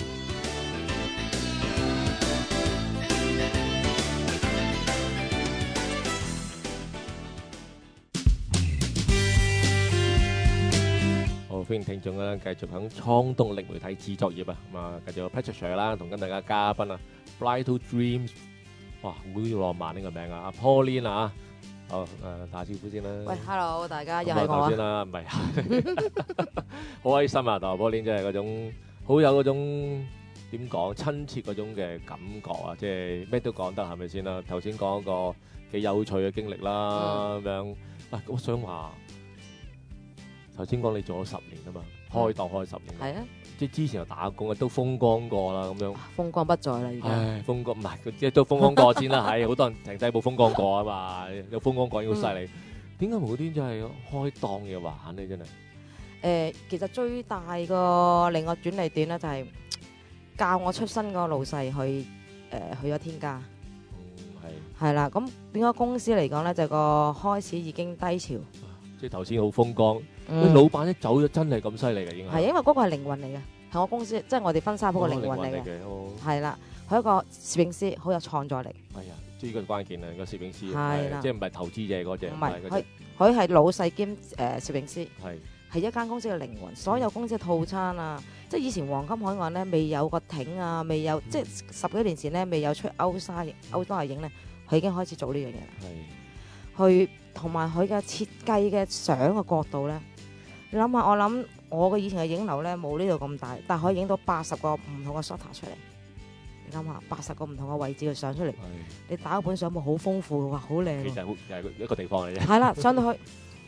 歡迎聽眾啦，繼續響創動力媒體自作業啊，咁啊，繼續 Patrick Sir 啦，同跟大家嘉賓啊 Fly to Dreams， 哇，好浪漫呢個名啊！阿 Pauline 啊，好誒、呃、打招呼先啦。 喂，hello，大家又咁啊係我啊頭先啦，唔係好開心啊！同阿 Pauline 真係嗰種好有嗰種點講親切嗰種嘅感覺啊！即係咩都講得係咪先啦？頭先講一個幾有趣嘅經歷啦，咁、樣。啊，我想話頭先講你做咗十年啊嘛，開檔開十年。 係啊。 即係之前又打工啊，都風光過啦，咁樣。 風光不再啦，而家。 唉，風光唔係，即係都風光過先啦。係好多人停滯冇風光過啊嘛，有風光過已經好犀利。點解無端端係開檔嘅玩咧？真係。 誒，其實最大個令我轉捩點咧，就係教我出身嗰個老細去誒去咗天家。 係。 係啦，咁點解公司嚟講咧，就個開始已經低潮。 即係頭先好風光， 嗯喂，老闆一走咗真係咁犀利嘅，已經係。 係因為嗰個係靈魂嚟嘅，係我公司，即係我哋婚紗鋪個靈魂嚟嘅。係啦，佢一個攝影師，好有創作力。 係啊，即係呢個關鍵啊，個攝影師。 係啦， 即係唔係投資者嗰隻。 唔係，佢佢係老細兼誒攝影師。 係。 係一間公司嘅靈魂，所有公司嘅套餐啊，即係以前黃金海岸咧未有個艇啊，未有即係十幾年前咧未有出歐沙影、歐多影咧，佢已經開始做呢樣嘢啦。 係。 去同埋佢嘅設計嘅相嘅角度咧，你諗下，我諗我嘅以前嘅影樓咧冇呢度咁大，但係可以影到八十個唔同嘅 shot 出嚟。你諗下，八十個唔同嘅位置嘅相出嚟，你打一本相簿好豐富嘅話，好靚。 其實好係一個地方嚟啫。 係啦，上到去。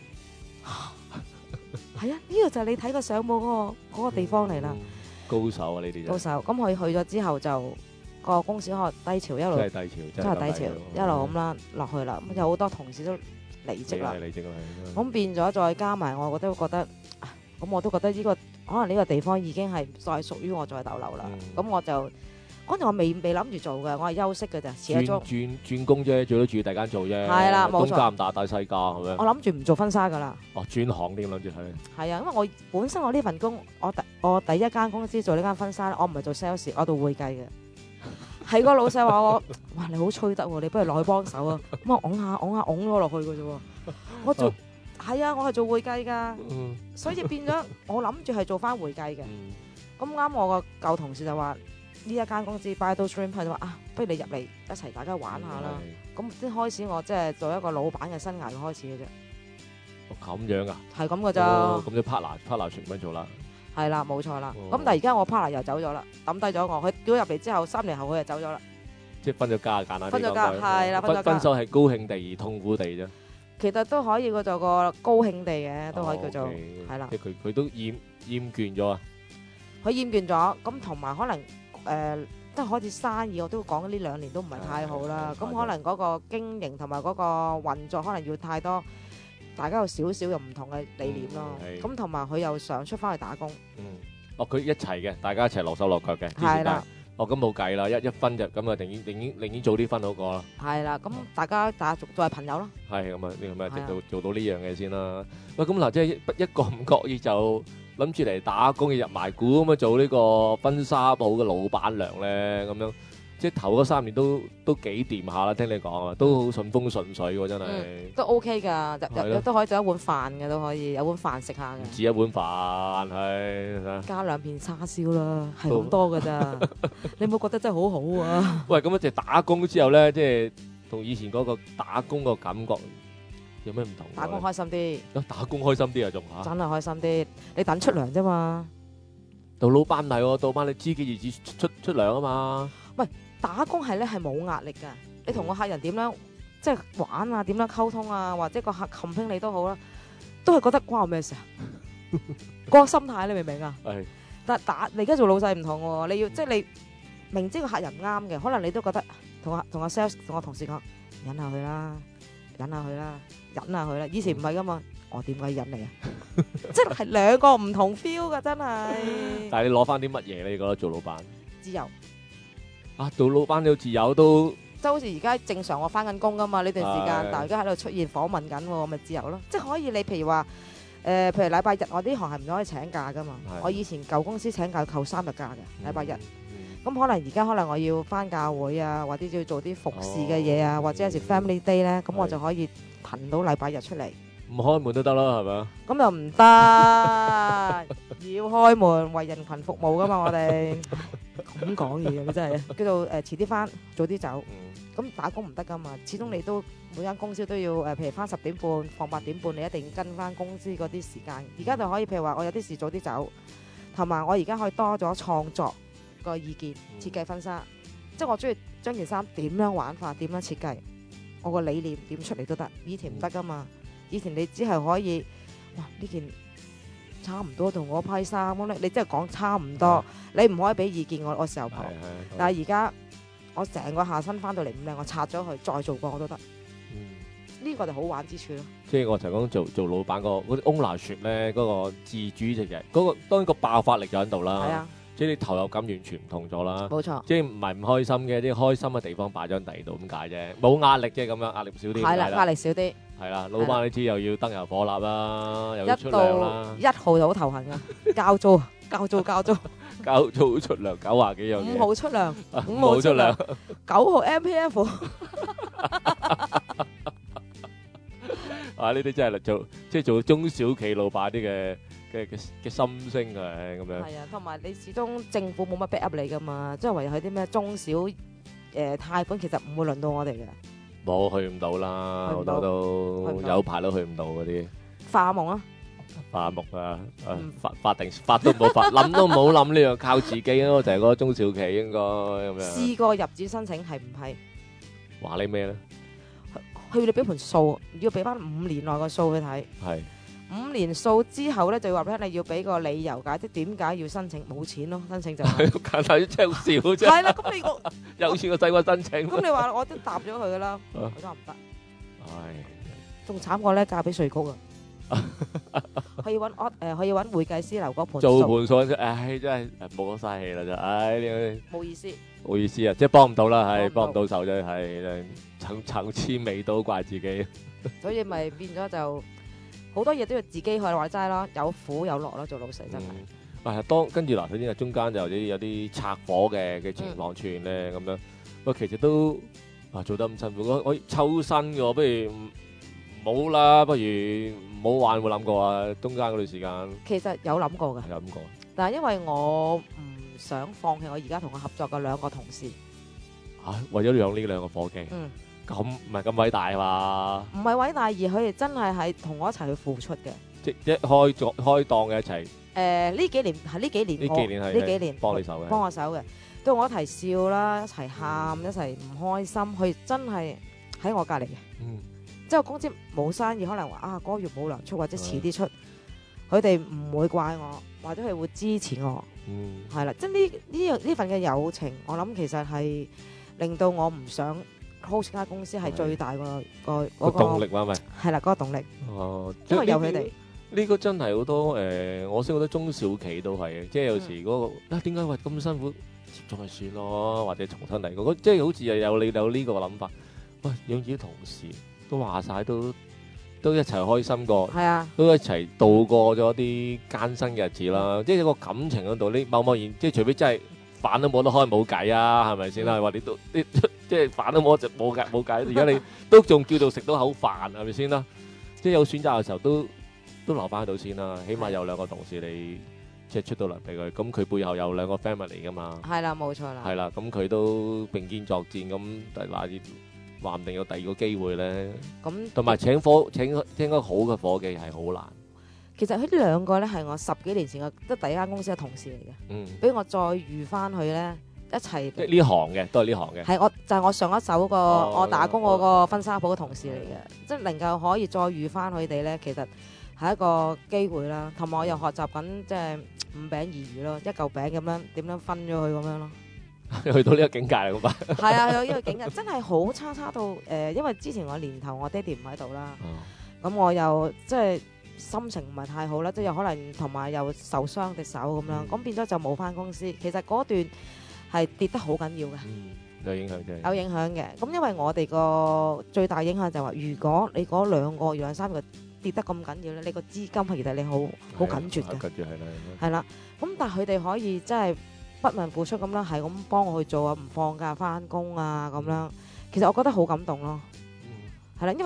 係啊，呢個就係你睇個相簿嗰個嗰個地方嚟啦。 高手啊，呢啲高手。咁佢去咗之後就個公司可能低潮一路， 真係低潮， 真係低潮一路咁啦落去啦。咁有好多同事都離職啦。 離職啦。 咁變咗再加埋，我覺得覺得，咁我都覺得呢個可能呢個地方已經係再屬於我再逗留啦。咁我就嗰陣我未未諗住做嘅，我係休息嘅咋，辭咗轉轉轉工啫，最多住第間做啫。 係啦，冇錯。 東家唔打大細家係咪？ 我諗住唔做婚紗噶啦。 哦，轉行添諗住係。 係啊，因為我本身我呢份工，我第我第一間公司做呢間婚紗，我唔係做 sales，我做會計嘅。係個老細話我，哇你好吹得喎，你不如落去幫手啊！咁我拱下拱下拱咗落去嘅啫喎。我做係啊，我係做會計㗎，所以變咗我諗住係做翻會計嘅。咁啱我個舊同事就話。呢一間公司 Bridal Dream 佢就話啊，不如你入嚟一齊大家玩下啦。咁先開始我即係做一個老闆嘅生涯嘅開始嘅啫。 哦咁樣啊？ 係咁嘅咋？ 咁啲 partner partner 全部做啦。 係啦，冇錯啦。咁但係而家我 partner 又走咗啦，抌低咗我。佢叫咗入嚟之後，三年後佢就走咗啦。 即係分咗家，簡單啲講。 分咗家係啦，分咗家。 分手係高興地而痛苦地啫。 其實都可以叫做個高興地嘅，都可以叫做係啦。 即係佢佢都厭厭倦咗啊！ 佢厭倦咗，咁同埋可能。誒、呃，即係開始生意，我都講呢兩年都唔係太好啦。咁可能嗰個經營同埋嗰個運作，可能要太多，大家有少少又唔同嘅理念咯。咁同埋佢又想出翻去打工。 嗯，哦，佢一齊嘅，大家一齊落手落腳嘅。 係啦。 哦，咁冇計啦，一一分就咁啊，寧願寧願寧願早啲分好過啦。 係啦，咁大家大家做做係朋友咯。 係咁啊，你係咪做做到呢樣嘢先啦？喂，咁嗱，即係一一個唔覺意就。諗住嚟打工嘅入埋股咁樣做呢個婚紗鋪嘅老闆娘咧，咁樣即係頭嗰三年都都幾掂下啦。聽你講啊，都好順風順水喎，真係、 嗯、都 OK 㗎，日日都可以做一碗飯嘅，都可以有碗飯食下嘅。 唔止一碗飯係加兩片叉燒啦，係咁多㗎咋？你冇覺得真係好好啊？ 喂，咁一直打工之後咧，即係同以前嗰個打工個感覺。有咩唔同？ 打工開心啲， 打工開心啲啊，仲嚇！ 真係開心啲，你等出糧啫嘛。 做老闆唔係喎，老闆你知幾時出出出糧啊嘛？ 喂，打工係咧係冇壓力㗎，你同個客人點樣即係玩啊，點樣溝通啊，或者個客 complain 你都好啦，都係覺得關我咩事啊？嗰個心態你明唔明啊？係。但打你而家做老細唔同喎，你要即係你明知個客人唔啱嘅，可能你都覺得同阿同阿 sales 同我同事講忍下佢啦。忍下佢啦，忍下佢啦。以前唔係噶嘛，我點解忍你啊？即係兩個唔同 feel 噶，真係。 但係你攞翻啲乜嘢咧？你覺得做老闆？ 自由。 啊，做老闆有自由都。 即係好似而家正常我翻緊工噶嘛，呢段時間，但係而家喺度出現訪問緊，我咪自由咯。即係可以你譬如話，誒，譬如禮拜日我呢行係唔可以請假噶嘛。我以前舊公司請假扣三日假嘅，禮拜日。咁可能而家可能我要返教會啊，或者要做啲服侍嘅嘢啊，或者有時 family day 咧，咁我就可以騰到禮拜日出嚟， 唔開門都得啦，係咪啊？ 咁又唔得，要開門為人群服務噶嘛，我哋咁講嘢嘅真係，叫做誒遲啲翻，早啲走。咁打工唔得噶嘛，始終你都每間公司都要誒，譬如翻十點半，放八點半，你一定跟翻公司嗰啲時間。而家就可以譬如話，我有啲事早啲走，同埋我而家可以多咗創作個意見，設計婚紗，即係我中意將件衫點樣玩法，點樣設計，我個理念點出嚟都得。以前唔得噶嘛。以前你只係可以，哇呢件差唔多同我批衫咁咧，你真係講差唔多，你唔可以俾意見我，我時候婆。但係而家我成個下身翻到嚟唔靚，我拆咗佢再做過我都得。呢個就好玩之處咯。 即係我就講做做老闆個嗰啲 ownership 咧，嗰個自主就係嗰個當然個爆發力就喺度啦。 係啊。 即係你投入感完全唔同咗啦， 冇錯。 即係唔係唔開心嘅，啲開心嘅地方擺咗喺第二度咁解啫，冇壓力啫咁樣，壓力少啲。 係啦，壓力少啲。 係啦，老闆你知又要燈油火蠟啦，又要出糧啦。 一號就好頭痕噶，交租、交租、交租。 交租出糧九廿幾樣嘢。 五號出糧， 五號出糧， 九號 M P F。 啊！呢啲真係做即係做中小企老闆啲嘅。嘅嘅嘅心聲啊，咁樣。 係啊，同埋你始終政府冇乜 back up 你噶嘛，即係唯有去啲咩中小誒貸款，其實唔會輪到我哋嘅。 冇去唔到啦，好多都有排都去唔到嗰啲。 發夢啊！ 發夢啊！發發定發都冇發，諗都冇諗呢樣，靠自己咯，就係嗰個中小企應該咁樣。 試過入紙申請係唔係？ 話你咩咧？ 佢要你俾盤數，要俾翻五年內個數去睇。 係。 五年數之後咧，就要話俾你聽，你要俾個理由解釋點解要申請，冇錢咯，申請就簡單，真係好笑啫。 係啦，咁你我有錢個仔我申請。 咁你話我都答咗佢噶啦，佢都話唔得。 唉， 仲慘過咧，嫁俾稅局啊！可以揾我誒，可以揾會計師留嗰盤做盤數，唉，真係冇得嘥氣啦，就唉呢冇意思。 冇意思啊，即係幫唔到啦，係幫唔到手啫，係層層次未到，怪自己。 所以咪變咗就。好多嘢都要自己去話齋啦，有苦有樂啦，做老細真係。 係當跟住嗱，首先係中間就有啲有啲拆夥嘅嘅情況出現咧，咁樣。喂，其實都啊做得咁辛苦，我我抽身嘅，不如冇啦，不如唔好玩，有冇諗過啊？中間嗰段時間。 其實有諗過㗎。 有諗過。 但係因為我唔想放棄我而家同我合作嘅兩個同事。 啊，為咗養呢兩個夥計。嗯。咁唔係咁偉大嘛？ 唔係偉大，而佢哋真係係同我一齊去付出嘅。 即一開作開檔嘅一齊。 誒呢幾年係呢幾年， 呢幾年係呢幾年幫你手嘅， 幫我手嘅，對我一齊笑啦，一齊喊，一齊唔開心，佢真係喺我隔離嘅。嗯。即係公司冇生意，可能話啊嗰個月冇糧出，或者遲啲出，佢哋唔會怪我，或者佢會支持我。嗯。係啦，即係呢呢樣呢份嘅友情，我諗其實係令到我唔想。host 間公司係最大個個個動力嘛，咪係啦，嗰個動力。 哦， 因為有佢哋呢個真係好多誒，我識好多中小企都係嘅，即係有時嗰個啊點解話咁辛苦，接咗咪算咯，或者重新嚟過，即係好似又有你有呢個諗法。喂，養自己同事都話曬都都一齊開心過， 係啊， 都一齊度過咗啲艱辛嘅日子啦。即係個感情嗰度，你貿貿然即係除非真係飯都冇得開，冇計啊，係咪先啦？話你都你。即係飯都冇就冇計冇計，而家你都仲叫做食到口飯係咪先啦？即係有選擇嘅時候都都留翻喺度先啦，起碼有兩個同事你即係出到糧俾佢，咁佢背後有兩個 family 噶嘛。 係啦，冇錯啦。 係啦，咁佢都並肩作戰，咁話話唔定有第二個機會咧。咁同埋請伙請請個好嘅伙計係好難。 其實佢呢兩個咧係我十幾年前嘅即係第一間公司嘅同事嚟嘅，嗯，俾我再遇翻佢咧。一齊即係呢行嘅，都係呢行嘅。 係我就係、是、我上一手個、哦、我打工嗰個婚紗鋪嘅同事嚟嘅，嗯、即係能夠可以再遇翻佢哋咧，其實係一個機會啦。同埋我又學習緊即係五餅二魚咯，一嚿餅咁樣點樣分咗佢咁樣咯。 去到呢個境界啦，咁吧？ 係啊，有呢個境界真係好差差到誒、呃，因為之前我年頭我爹哋唔喺度啦，咁、嗯、我又即係心情唔係太好啦，即係有可能同埋又受傷隻手咁樣，咁、嗯、變咗就冇翻公司。其實嗰段係跌得好緊要嘅、 嗯，有影響嘅。 有影響嘅，咁因為我哋個最大影響就係話，如果你嗰兩個兩三個跌得咁緊要咧，你個資金其實你好好緊絕嘅。緊絕係啦，係啦。咁但係佢哋可以真係不問付出咁啦，係咁幫我去做啊，唔放假翻工啊咁樣。其實我覺得好感動咯。係啦，因為好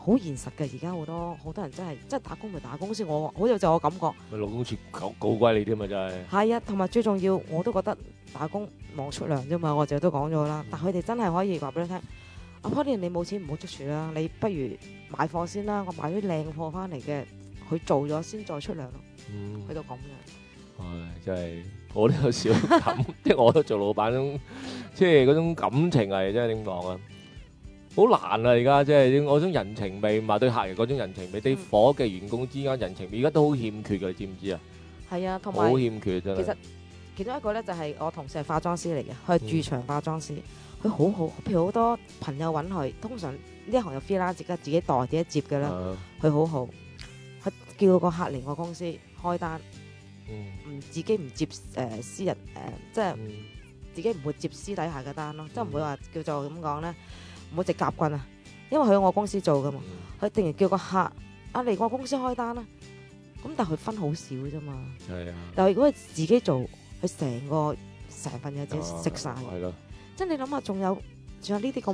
好現實嘅。而家好多好多人真係真係打工咪打工先，我好有就我感覺。 佢勞工處搞搞鬼你添嘛，真係。 係啊，同埋最重要，我都覺得打工望出糧啫嘛，我淨係都講咗啦。但佢哋真係可以話俾你聽，阿 Pauline 你冇錢唔好捉住啦，你不如買貨先啦，我買啲靚貨翻嚟嘅，佢做咗先再出糧咯。 嗯， 去到咁樣。 唉，真係我都有少感，即係我都做老闆嗰種，即係嗰種感情係真係點講啊？好難啊！而家即係嗰種人情味，嘛對客人嗰種人情味，啲伙計員工之間人情味，而家都好欠缺嘅，你知唔知啊？ 係啊，同埋好欠缺真係。 其實其中一個咧就係我同事係化妝師嚟嘅，佢係駐場化妝師，佢好好。譬如好多朋友揾佢，通常呢一行有 freelance 自己自己代自己接嘅啦，佢好好。佢叫個客嚟我公司開單，唔自己唔接誒私人誒，即係自己唔會接私底下嘅單咯，即係唔會話叫做咁講咧。唔好直夾棍啊！因為佢喺我公司做噶嘛，佢定然叫個客啊嚟我公司開單啦。咁但係佢分好少啫嘛。 係啊。 但係如果佢自己做，佢成個成份嘢自己食晒。 係咯。 即係你諗下，仲有仲有呢啲咁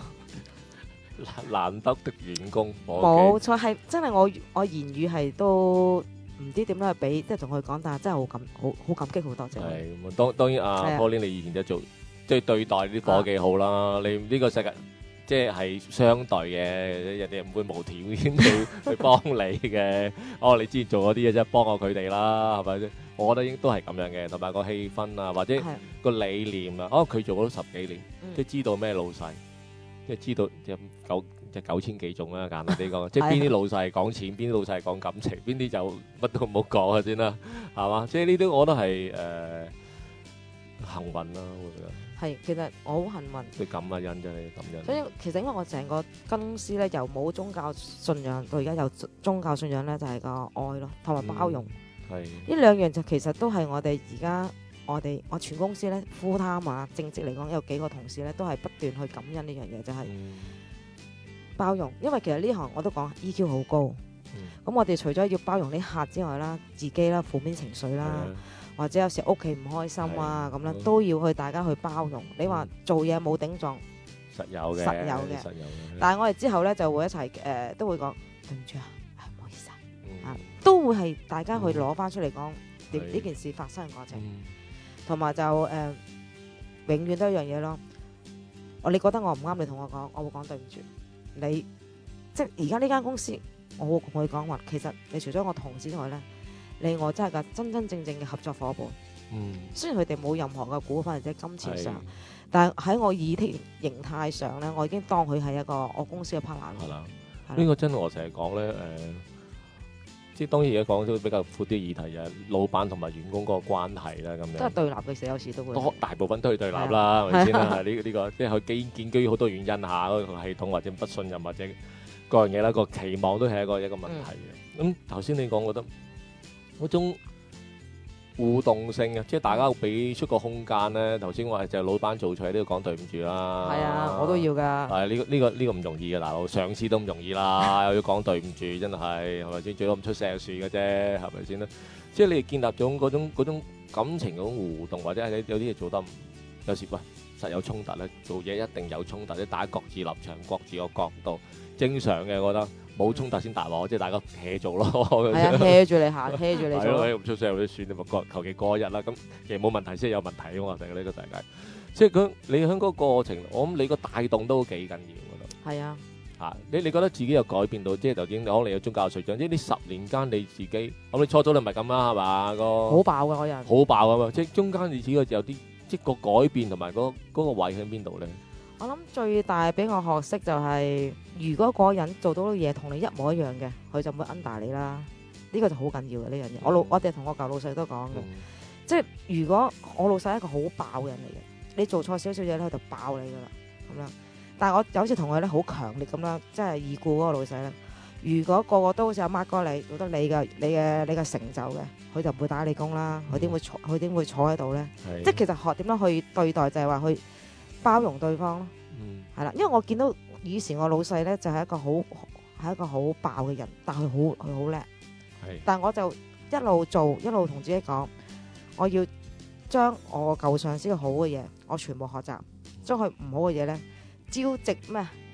難得的員工。 冇錯，係真係我我言語係都唔知點樣去俾，即係同佢講，但係真係好感好好感激好多謝。 係咁，當當然啊 Pauline 你以前就做即係對待啲伙計好啦。你呢個世界。即係相對嘅，人哋唔會無條件去去幫你嘅。哦，你之前做嗰啲嘢真係幫過佢哋啦，係咪先？我覺得應都係咁樣嘅，同埋個氣氛啊，或者個理念啊。哦，佢做咗十幾年，嗯、即係知道咩老細，即係知道即係九即係九千幾種啦。簡單啲講，即係邊啲老細係講錢，邊啲老細係講感情，邊啲就乜都唔好講啊先啦，係嘛？即係呢啲我覺得係誒、呃、幸運啦，我覺得。 係，其實我好幸運。 你感恩啫，你感恩。 所以其實因為我成個公司咧，由冇宗教信仰到而家有宗教信仰咧，就係、是、個愛咯，同埋包容。係、嗯。呢兩樣就其實都係我哋而家我哋我全公司咧 full time 啊，正職嚟講有幾個同事咧都係不斷去感恩呢樣嘢，就係、是嗯、包容。因為其實呢行我都講 E Q 好高。咁、嗯、我哋除咗要包容啲客之外啦，自己啦負面情緒啦。或者有時屋企唔開心啊咁樣，都要去大家去包容。你話做嘢冇頂撞， 實有嘅， 實有嘅。但係我哋之後咧就會一齊誒、呃，都會講對唔住啊，唔好意思啊，嗯、啊都會係大家去攞翻出嚟講呢件事發生嘅過程，同、嗯、埋就誒、呃、永遠都一樣嘢咯。我你覺得我唔啱，你同我講，我會講對唔住你。即係而家呢間公司，我會同佢講話，其實你除咗我同事之外咧。你我真係個真真正正嘅合作伙伴。嗯，雖然佢哋冇任何嘅股份或者金錢上，但係喺我意識形態上咧，我已經當佢係一個我公司嘅 partner。係啦， 呢個真係我成日講咧，誒、呃，即係當然而家講咗比較闊啲議題啊，老闆同埋員工嗰個關係啦，咁樣。 都係對立嘅時候，有時都會。 多大部分都係對立啦，係咪先啦？呢呢、呢個即係佢基建基於好多原因下嗰個系統或者不信任或者各樣嘢啦，個期望都係一個一個問題嘅。咁頭先你講覺得。嗰種互動性啊，即係大家俾出個空間咧。頭先話就係老闆做錯都要講對唔住啦。 係啊，我都要㗎。 係呢個呢個呢個唔容易嘅，大佬上司都唔容易啦，又要講對唔住，真係係咪先？最多唔出聲算嘅啫，係咪先咧？即係你哋建立咗嗰種嗰種感情嗰種互動，或者係有啲嘢做得有時喂實有衝突咧，做嘢一定有衝突，即係大家各自立場、各自個角度，正常嘅，我覺得。冇衝突先大鑊，即係大家 hea 做咯。 係啊 hea 住你行 hea 住你做。 係咯，唔出聲嗰啲算啦，咪求其過一日啦。咁其實冇問題先有問題啊嘛，成個呢個世界。即係佢你喺嗰個過程，我諗你個帶動都幾緊要，我覺得。係啊。嚇！你你覺得自己有改變到，即係頭先講你有宗教水準，即係呢十年間你自己，我你初早你唔係咁啦，係嘛個？好爆㗎嗰人。好爆啊嘛！即係中間你自己有啲即係個改變同埋嗰嗰個位喺邊度咧？ 我諗最大俾我學識就係、是，如果嗰個人做到嘅嘢同你一模一樣嘅，佢就唔會 under 你啦。呢、這個就好緊要嘅呢樣嘢。我老我哋同我舊老細都講嘅，嗯、即係如果我老細係一個好爆嘅人嚟嘅，你做錯少少嘢咧，佢就爆你噶啦咁樣。但係我有次同佢咧好強烈咁樣，即係已故嗰個老細咧。如果個個都好似阿 Mark 哥你覺得你嘅你嘅你嘅成就嘅，佢就唔會打你工啦。佢點會坐佢點會坐喺度咧？即係其實學點樣去對待，就係話去包容對方咯。嗯，係啦，因為我見到以前我老細咧就係、是、一個好係一個好爆嘅人，但係佢好佢好叻。係，但我就一路做一路同自己講，我要將我舊上司嘅好嘅嘢，我全部學習，將佢唔好嘅嘢咧，朝夕咩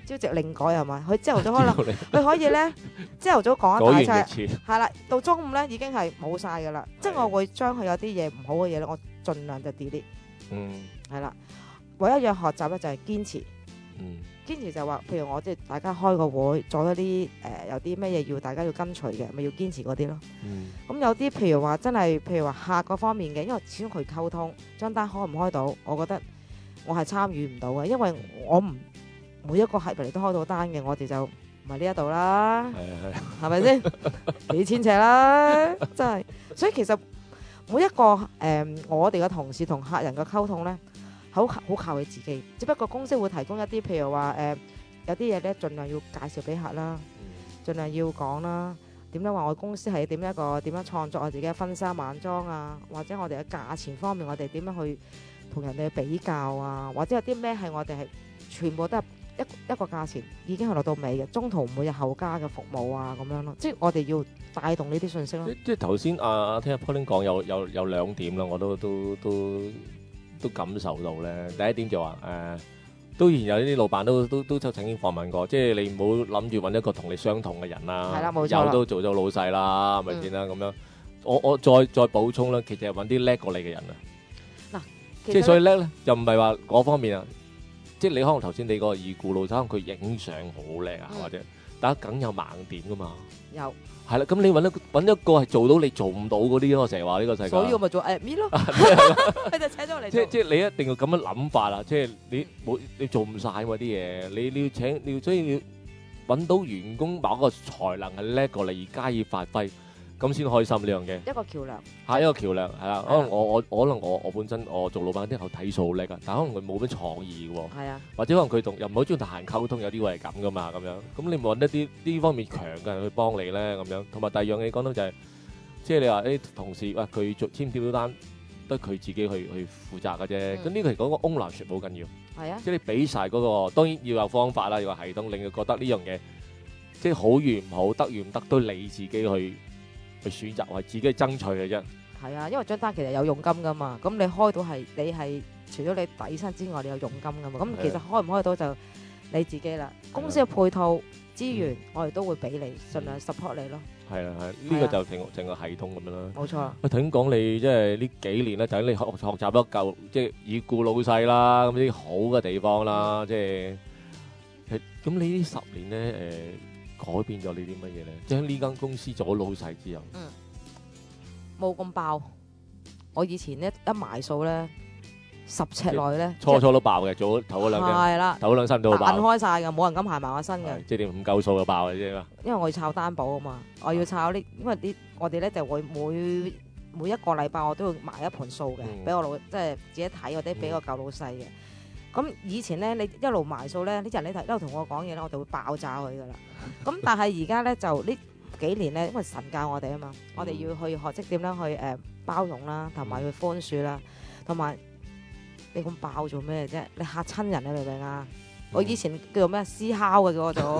朝夕令改係咪？佢朝頭早可能佢可以咧，朝頭早講改完一大亦遲冊，係啦，到中午咧已經係冇晒㗎啦。即係我會將佢有啲嘢唔好嘅嘢咧，我盡量就 delete。 嗯， 係啦，唯一樣學習咧就係堅持。 嗯， 堅持就話，譬如我即係大家開個會，做一啲誒、呃、有啲咩嘢要大家要跟隨嘅，咪要堅持嗰啲咯。 嗯， 咁有啲譬如話真係，譬如話客嗰方面嘅，因為始終佢溝通張單開唔開到，我覺得我係參與唔到嘅，因為我唔每一個客嚟都開到單嘅，我哋就唔係呢一度啦， 係啊係咪先？幾千尺啦，真係。所以其實每一個誒、呃、我哋嘅同事同客人嘅溝通咧。好好靠佢自己，只不過公司會提供一啲，譬如話誒、呃、有啲嘢咧，盡量要介紹俾客啦，盡量要講啦。點樣話我公司係點一個點樣創作我自己嘅婚紗晚裝啊，或者我哋嘅價錢方面，我哋點樣去同人哋比較啊，或者有啲咩係我哋係全部都係一一個價錢已經係落到尾嘅，中途唔會有後加嘅服務啊咁樣咯。即係我哋要帶動呢啲信息咯。 即係頭先啊，聽阿 Pauline 講有有有兩點啦，我都都都。都感受到咧，第一點就話誒、呃，當然有啲老闆都都都曾經訪問過，即係你唔好諗住揾一個同你相同嘅人啦， 係啦，冇錯啦， 有都做咗老細啦，係咪先啦？咁樣，我我再再補充啦，其實係揾啲叻過你嘅人啊，嗱，即係所以叻咧，就唔係話嗰方面啊，即係你可能頭先你個已故老細，可能佢影相好叻啊，嗯、或者大家梗有盲點噶嘛， 有。 係啦，咁你揾一揾一個係做到你做唔到嗰啲咯，我成日話呢個世界。 所以我咪做 admin 咯，佢就請咗我嚟。 即即係你一定要咁樣諗法啦，即係你冇你做唔晒喎啲嘢，你你要請你要所以要揾到員工某個才能係叻過你而加以發揮，咁先開心呢樣嘢。 一個橋梁。係一個橋梁，係啦。可能我我可能我我本身我做老闆啲後睇數叻啊，但可能佢冇乜創意喎。係啊。或者可能佢同又唔好中意同客人溝通，有啲會係咁噶嘛，咁樣。咁你咪揾一啲呢方面強嘅人去幫你咧，咁樣。同埋第二樣嘢講到就係，即係你話誒同事喂佢做簽唔簽到單，都係佢自己去去負責嘅啫。咁呢個係講個 ownership 好緊要。係啊。即係你俾曬嗰個，當然要有方法啦，要有系統，令佢覺得呢樣嘢即係好與唔好，得與唔得都你自己去。去選擇係自己爭取嘅啫。 係啊，因為張單其實有佣金噶嘛，咁你開到係你係除咗你底薪之外，你有佣金噶嘛，咁其實開唔開到就你自己啦。公司嘅配套資源，我哋都會俾你，盡量 support 你咯。係啊係，呢個就成成個系統咁樣啦。冇錯。喂，頭先講你即係呢幾年咧，就喺你學學習咗夠，即係已故老細啦，咁啲好嘅地方啦，即係咁你呢十年咧誒。改變咗你啲乜嘢咧？即係呢間公司做咗老細之後，嗯，冇咁爆。我以前咧一埋數咧，十尺內咧， 初初都爆嘅，做咗頭嗰兩日，係啦，頭嗰兩身都爆，彈開晒嘅，冇人敢行埋我身嘅。 即係點唔夠數就爆嘅啫嘛。因為我要抄擔保啊嘛，我要抄呢，因為啲我哋咧就會每每一個禮拜我都要埋一盤數嘅，俾我老即係自己睇或者俾個舊老細嘅。咁以前咧，你一路埋數咧，啲人咧一路同我講嘢咧，我就會爆炸佢噶啦。咁但係而家咧就呢幾年咧，因為神教我哋啊嘛，嗯、我哋要去學識點樣去誒、呃、包容啦，同埋去寬恕啦，同埋你咁爆做咩啫？你嚇親人你明唔明啊？嗯、我以前叫做咩思考嘅叫我做，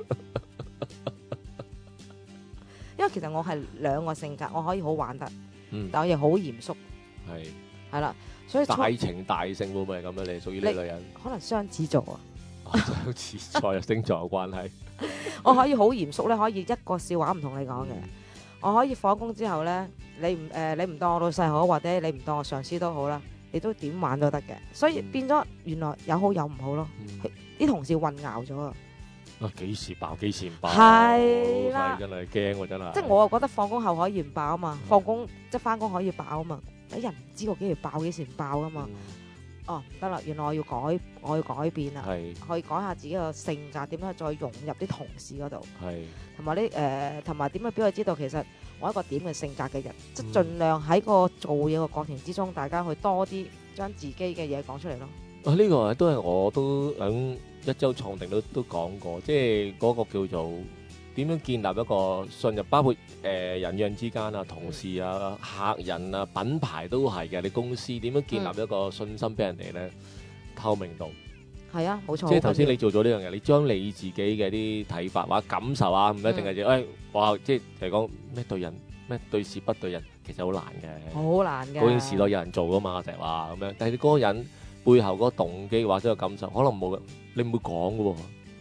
因為其實我係兩個性格，我可以好玩得，嗯、但我亦好嚴肅，係係啦。所以大情大性會唔會係咁樣？你屬於呢類人？ 可能雙子座啊， 雙子座有星座有關係。 我可以好嚴肅咧，可以一個笑話唔同你講嘅。嗯、我可以放工之後咧，你唔誒、呃、你唔當我老細好，或者你唔當我上司都好啦，你都點玩都得嘅。所以變咗原來有好有唔好咯。啲、嗯、同事混淆咗啊！ 啊幾時爆幾時唔爆？ 係啦， 真係驚喎真係。 即係我又覺得放工後可以唔爆啊嘛，放工即係翻工可以爆啊嘛。啲人唔知我幾時爆幾時唔爆噶嘛。嗯、哦，唔得啦，原來我要改，我要改變啦，可以改下自己個性格，點樣再融入啲同事嗰度，同埋呢誒，同埋點樣俾佢知道其實我一個點嘅性格嘅人，嗯、即係盡量喺個做嘢個過程之中，大家去多啲將自己嘅嘢講出嚟咯。 啊，呢、呢個都係我都喺一周創定都都講過，即係嗰個叫做。點樣建立一個信任，包括誒、呃、人與人之間啊、同事啊、客人啊、品牌都係嘅。你公司點樣建立一個信心俾人哋咧？嗯、透明度係啊，冇錯。 即係頭先你做咗呢樣嘢，你將你自己嘅啲睇法或者感受啊，唔一定係誒、嗯哎，哇！即係嚟講咩對人咩對事不對人，其實好難嘅， 好難嘅。 嗰件事都有人做噶嘛，成日話咁樣。但係你嗰個人背後嗰個動機或者個感受，可能冇，你唔會講嘅喎。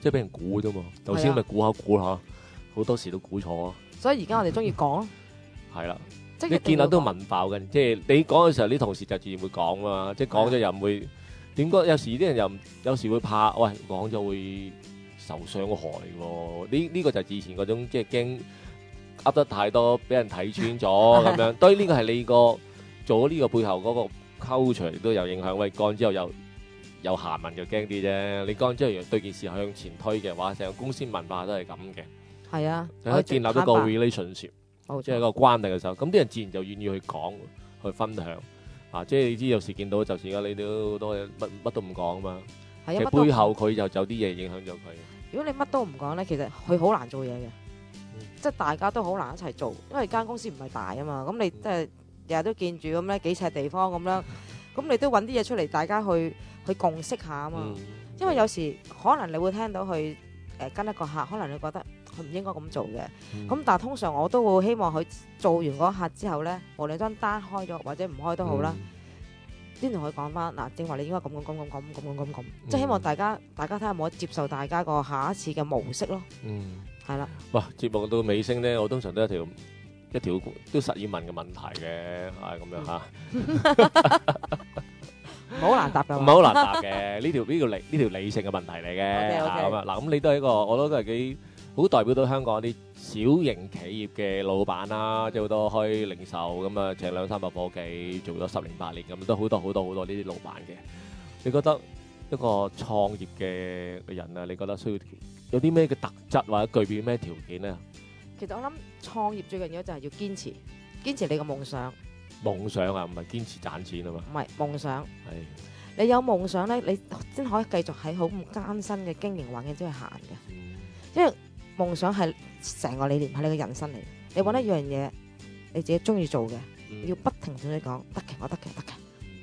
即係俾人估啫嘛。頭先咪估下估下，好多時都估錯啊。 所以而家我哋中意講， 係啦。 即係你建立到文化嘅，即係你講嘅時候，啲同事就自然會講啊嘛。即係講咗又唔會點講，有時啲人又有時會怕，喂講咗會受傷害喎。呢呢個就係以前嗰種即係驚噏得太多，俾人睇穿咗咁樣。當然呢個係你個做咗呢個背後嗰個culture都有影響。喂，講之後又有下文就驚啲啫。你講之後若對件事向前推嘅話，成個公司文化都係咁嘅。 係啊， 你建立咗個 relationship。即係個關係嘅時候，咁啲人自然就願意去講、去分享啊！即係你知有時見到，就算而家你都好多嘢乜乜都唔講啊嘛。其實背後佢就有啲嘢影響咗佢。 如果你乜都唔講咧，其實佢好難做嘢嘅， 嗯、 即係大家都好難一齊做，因為間公司唔係大啊嘛。咁你即係日日都見住咁咧幾尺地方咁樣，咁你都揾啲嘢出嚟，大家去去共識下啊嘛。嗯、因為有時可能你會聽到佢誒、呃、跟一個客，可能你覺得佢唔應該咁做嘅，咁、嗯、但係通常我都會希望佢做完嗰刻之後咧，無論張單開咗或者唔開都好啦，先同佢講翻嗱，正話你應該咁咁咁咁咁咁咁咁，即係希望大家大家睇下有冇得接受大家個下一次嘅模式咯。嗯，係啦。哇， 節目到尾聲咧，我通常都一條一條都實要問嘅問題嘅，係咁樣嚇。 唔係好難答㗎， 唔係好難答嘅，呢條呢條理呢條理性嘅問題嚟嘅，咁啊嗱，咁你都係一個，我都係幾好代表到香港啲小型企業嘅老闆啦，即係好多開零售咁啊，請兩三百夥計做咗十年八年咁，都好多好多好多呢啲老闆嘅。你覺得一個創業嘅人啊，你覺得需要有啲咩嘅特質或者具備咩條件咧？ 其實我諗創業最緊要就係要堅持，堅持你個夢想。 夢想啊，唔係堅持賺錢啊嘛。 唔係夢想。 係。 你有夢想咧，你先可以繼續喺好咁艱辛嘅經營環境之下行嘅。嗯、因為夢想係成個理念，係你嘅人生嚟。你揾一樣嘢，你自己中意做嘅，嗯、要不停同你講得嘅，我得嘅，得嘅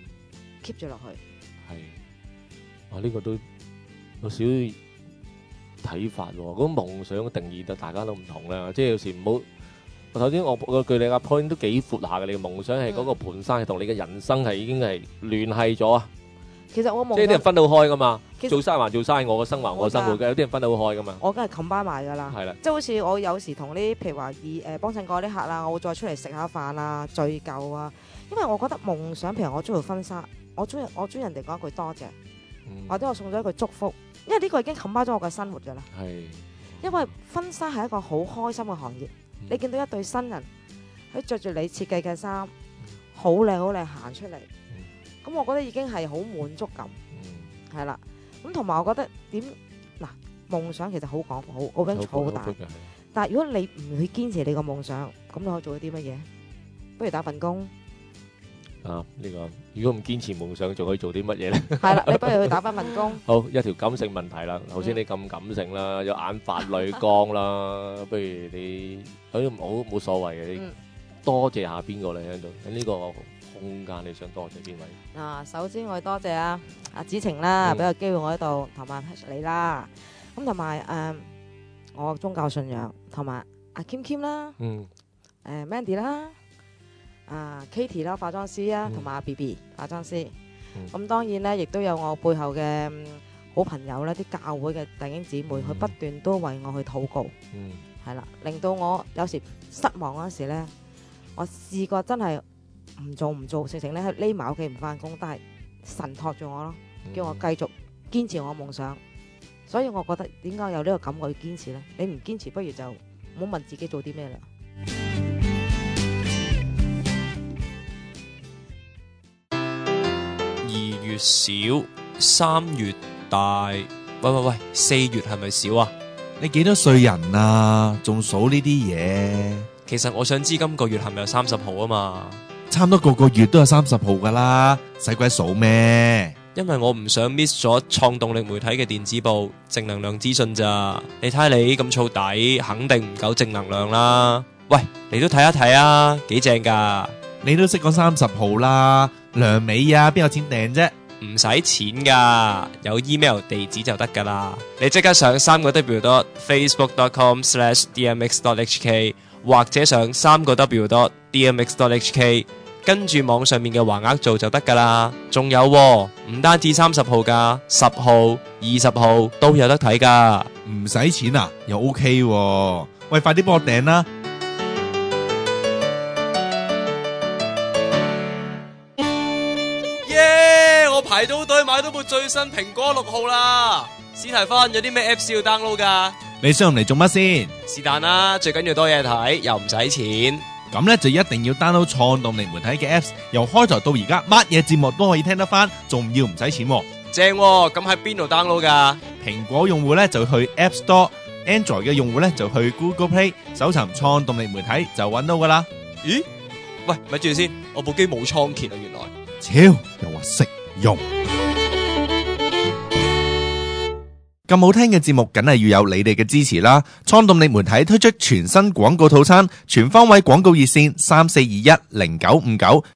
keep 住落去。 係。啊，呢個都有少睇法喎。咁夢想嘅定義就大家都唔同啦。即係有時唔好。頭先我個句你個 point 都幾闊下嘅，你嘅夢想係嗰個盤生係同你嘅人生係已經係聯繫咗啊！ 其實我夢即係啲人分得好開噶嘛，做生還做生，我嘅生還我嘅生活嘅，有啲人分得好開噶嘛。 我梗係 combine 埋㗎啦， 係啦， 即係好似我有時同啲譬如話以誒幫襯過啲客啦，我會再出嚟食下飯啊、聚舊啊，因為我覺得夢想，譬如我中意婚紗，我中意我中意人哋講一句多謝，嗯、或者我送咗一句祝福，因為呢個已經 combine 咗我嘅生活㗎啦。係，因為婚紗係一個好開心嘅行業。你見到一對新人，佢着住你設計嘅衫，好靚好靚行出嚟，咁我覺得已經係好滿足感，係啦。咁同埋我覺得點嗱，夢想其實好廣好好緊好大，但係如果你唔去堅持你個夢想，咁你可以做啲乜嘢？不如打份工。 啊，呢個如果唔堅持夢想，仲可以做啲乜嘢咧？ 係啦，你不如去打翻份工。 好，一條感性問題啦。頭先你咁感性啦，有眼泛淚光啦，不如你誒冇冇所謂嘅，你多謝下邊個咧喺度？喺呢個空間，你想多謝邊位？ 嗱，首先我要多謝啊阿子晴啦，俾個機會我喺度，同埋你啦，咁同埋誒我宗教信仰，同埋阿 Kim Kim 啦，嗯，誒 Mandy 啦。啊 Katie 啦，化妝師啊，同埋阿 B B 化妝師。咁、嗯、當然咧，亦都有我背後嘅好朋友啦，啲教會嘅弟兄姊妹，佢、嗯、不斷都為我去禱告。嗯，係啦，令到我有時失望嗰時咧，我試過真係唔做唔做，成成咧匿埋屋企唔翻工，但係神托住我咯，叫我繼續堅持我夢想。所以我覺得點解有呢個感覺要堅持咧？你唔堅持，不如就唔好問自己做啲咩啦。 月少三月大，喂喂喂，四月係咪少啊？ 你幾多歲人啊？仲數呢啲嘢？ 其實我想知今個月係咪有三十號啊嘛？ 差唔多個個月都有三十號噶啦，使鬼數咩？ 因為我唔想 miss 咗創動力媒體嘅電子報正能量資訊咋。你睇下你咁燥底，肯定唔夠正能量啦。喂，你都睇一睇啊，幾正噶？ 你都識講三十號啦，梁美啊，邊有錢訂啫？ 唔使錢噶，有 email 地址就得噶啦。你即刻上三個 w dot facebook dot com slash d m x dot h k 或者上三個 w dot d m x dot h k 跟住網上面嘅橫額做就得噶啦。仲有喎，唔單止三十號噶，十號、二十號都有得睇噶。 唔使錢啊，又 OK 喎。喂，快啲幫我訂啦！ 耶！我排到隊買到部最新蘋果六號啦。史提芬，有啲咩 Apps 要 download 噶？ 你想用嚟做乜先？ 是但啦，最緊要多嘢睇，又唔使錢。 咁呢就一定要 download 創動力媒體嘅 Apps， 由開台到而家，乜嘢節目都可以聽得翻，仲要唔使錢喎。 正喎，咁喺邊度 download 噶？ 蘋果用戶呢就去 App Store，Android 嘅用戶呢就去 Google Play， 搜尋創動力媒體就揾到噶啦。 咦？喂，咪住先，我部機冇倉頡啊，原來。 超又話識用。咁好聽嘅節目，梗係要有你哋嘅支持啦！創動力媒體推出全新廣告套餐，全方位廣告熱線三四二一零九五九。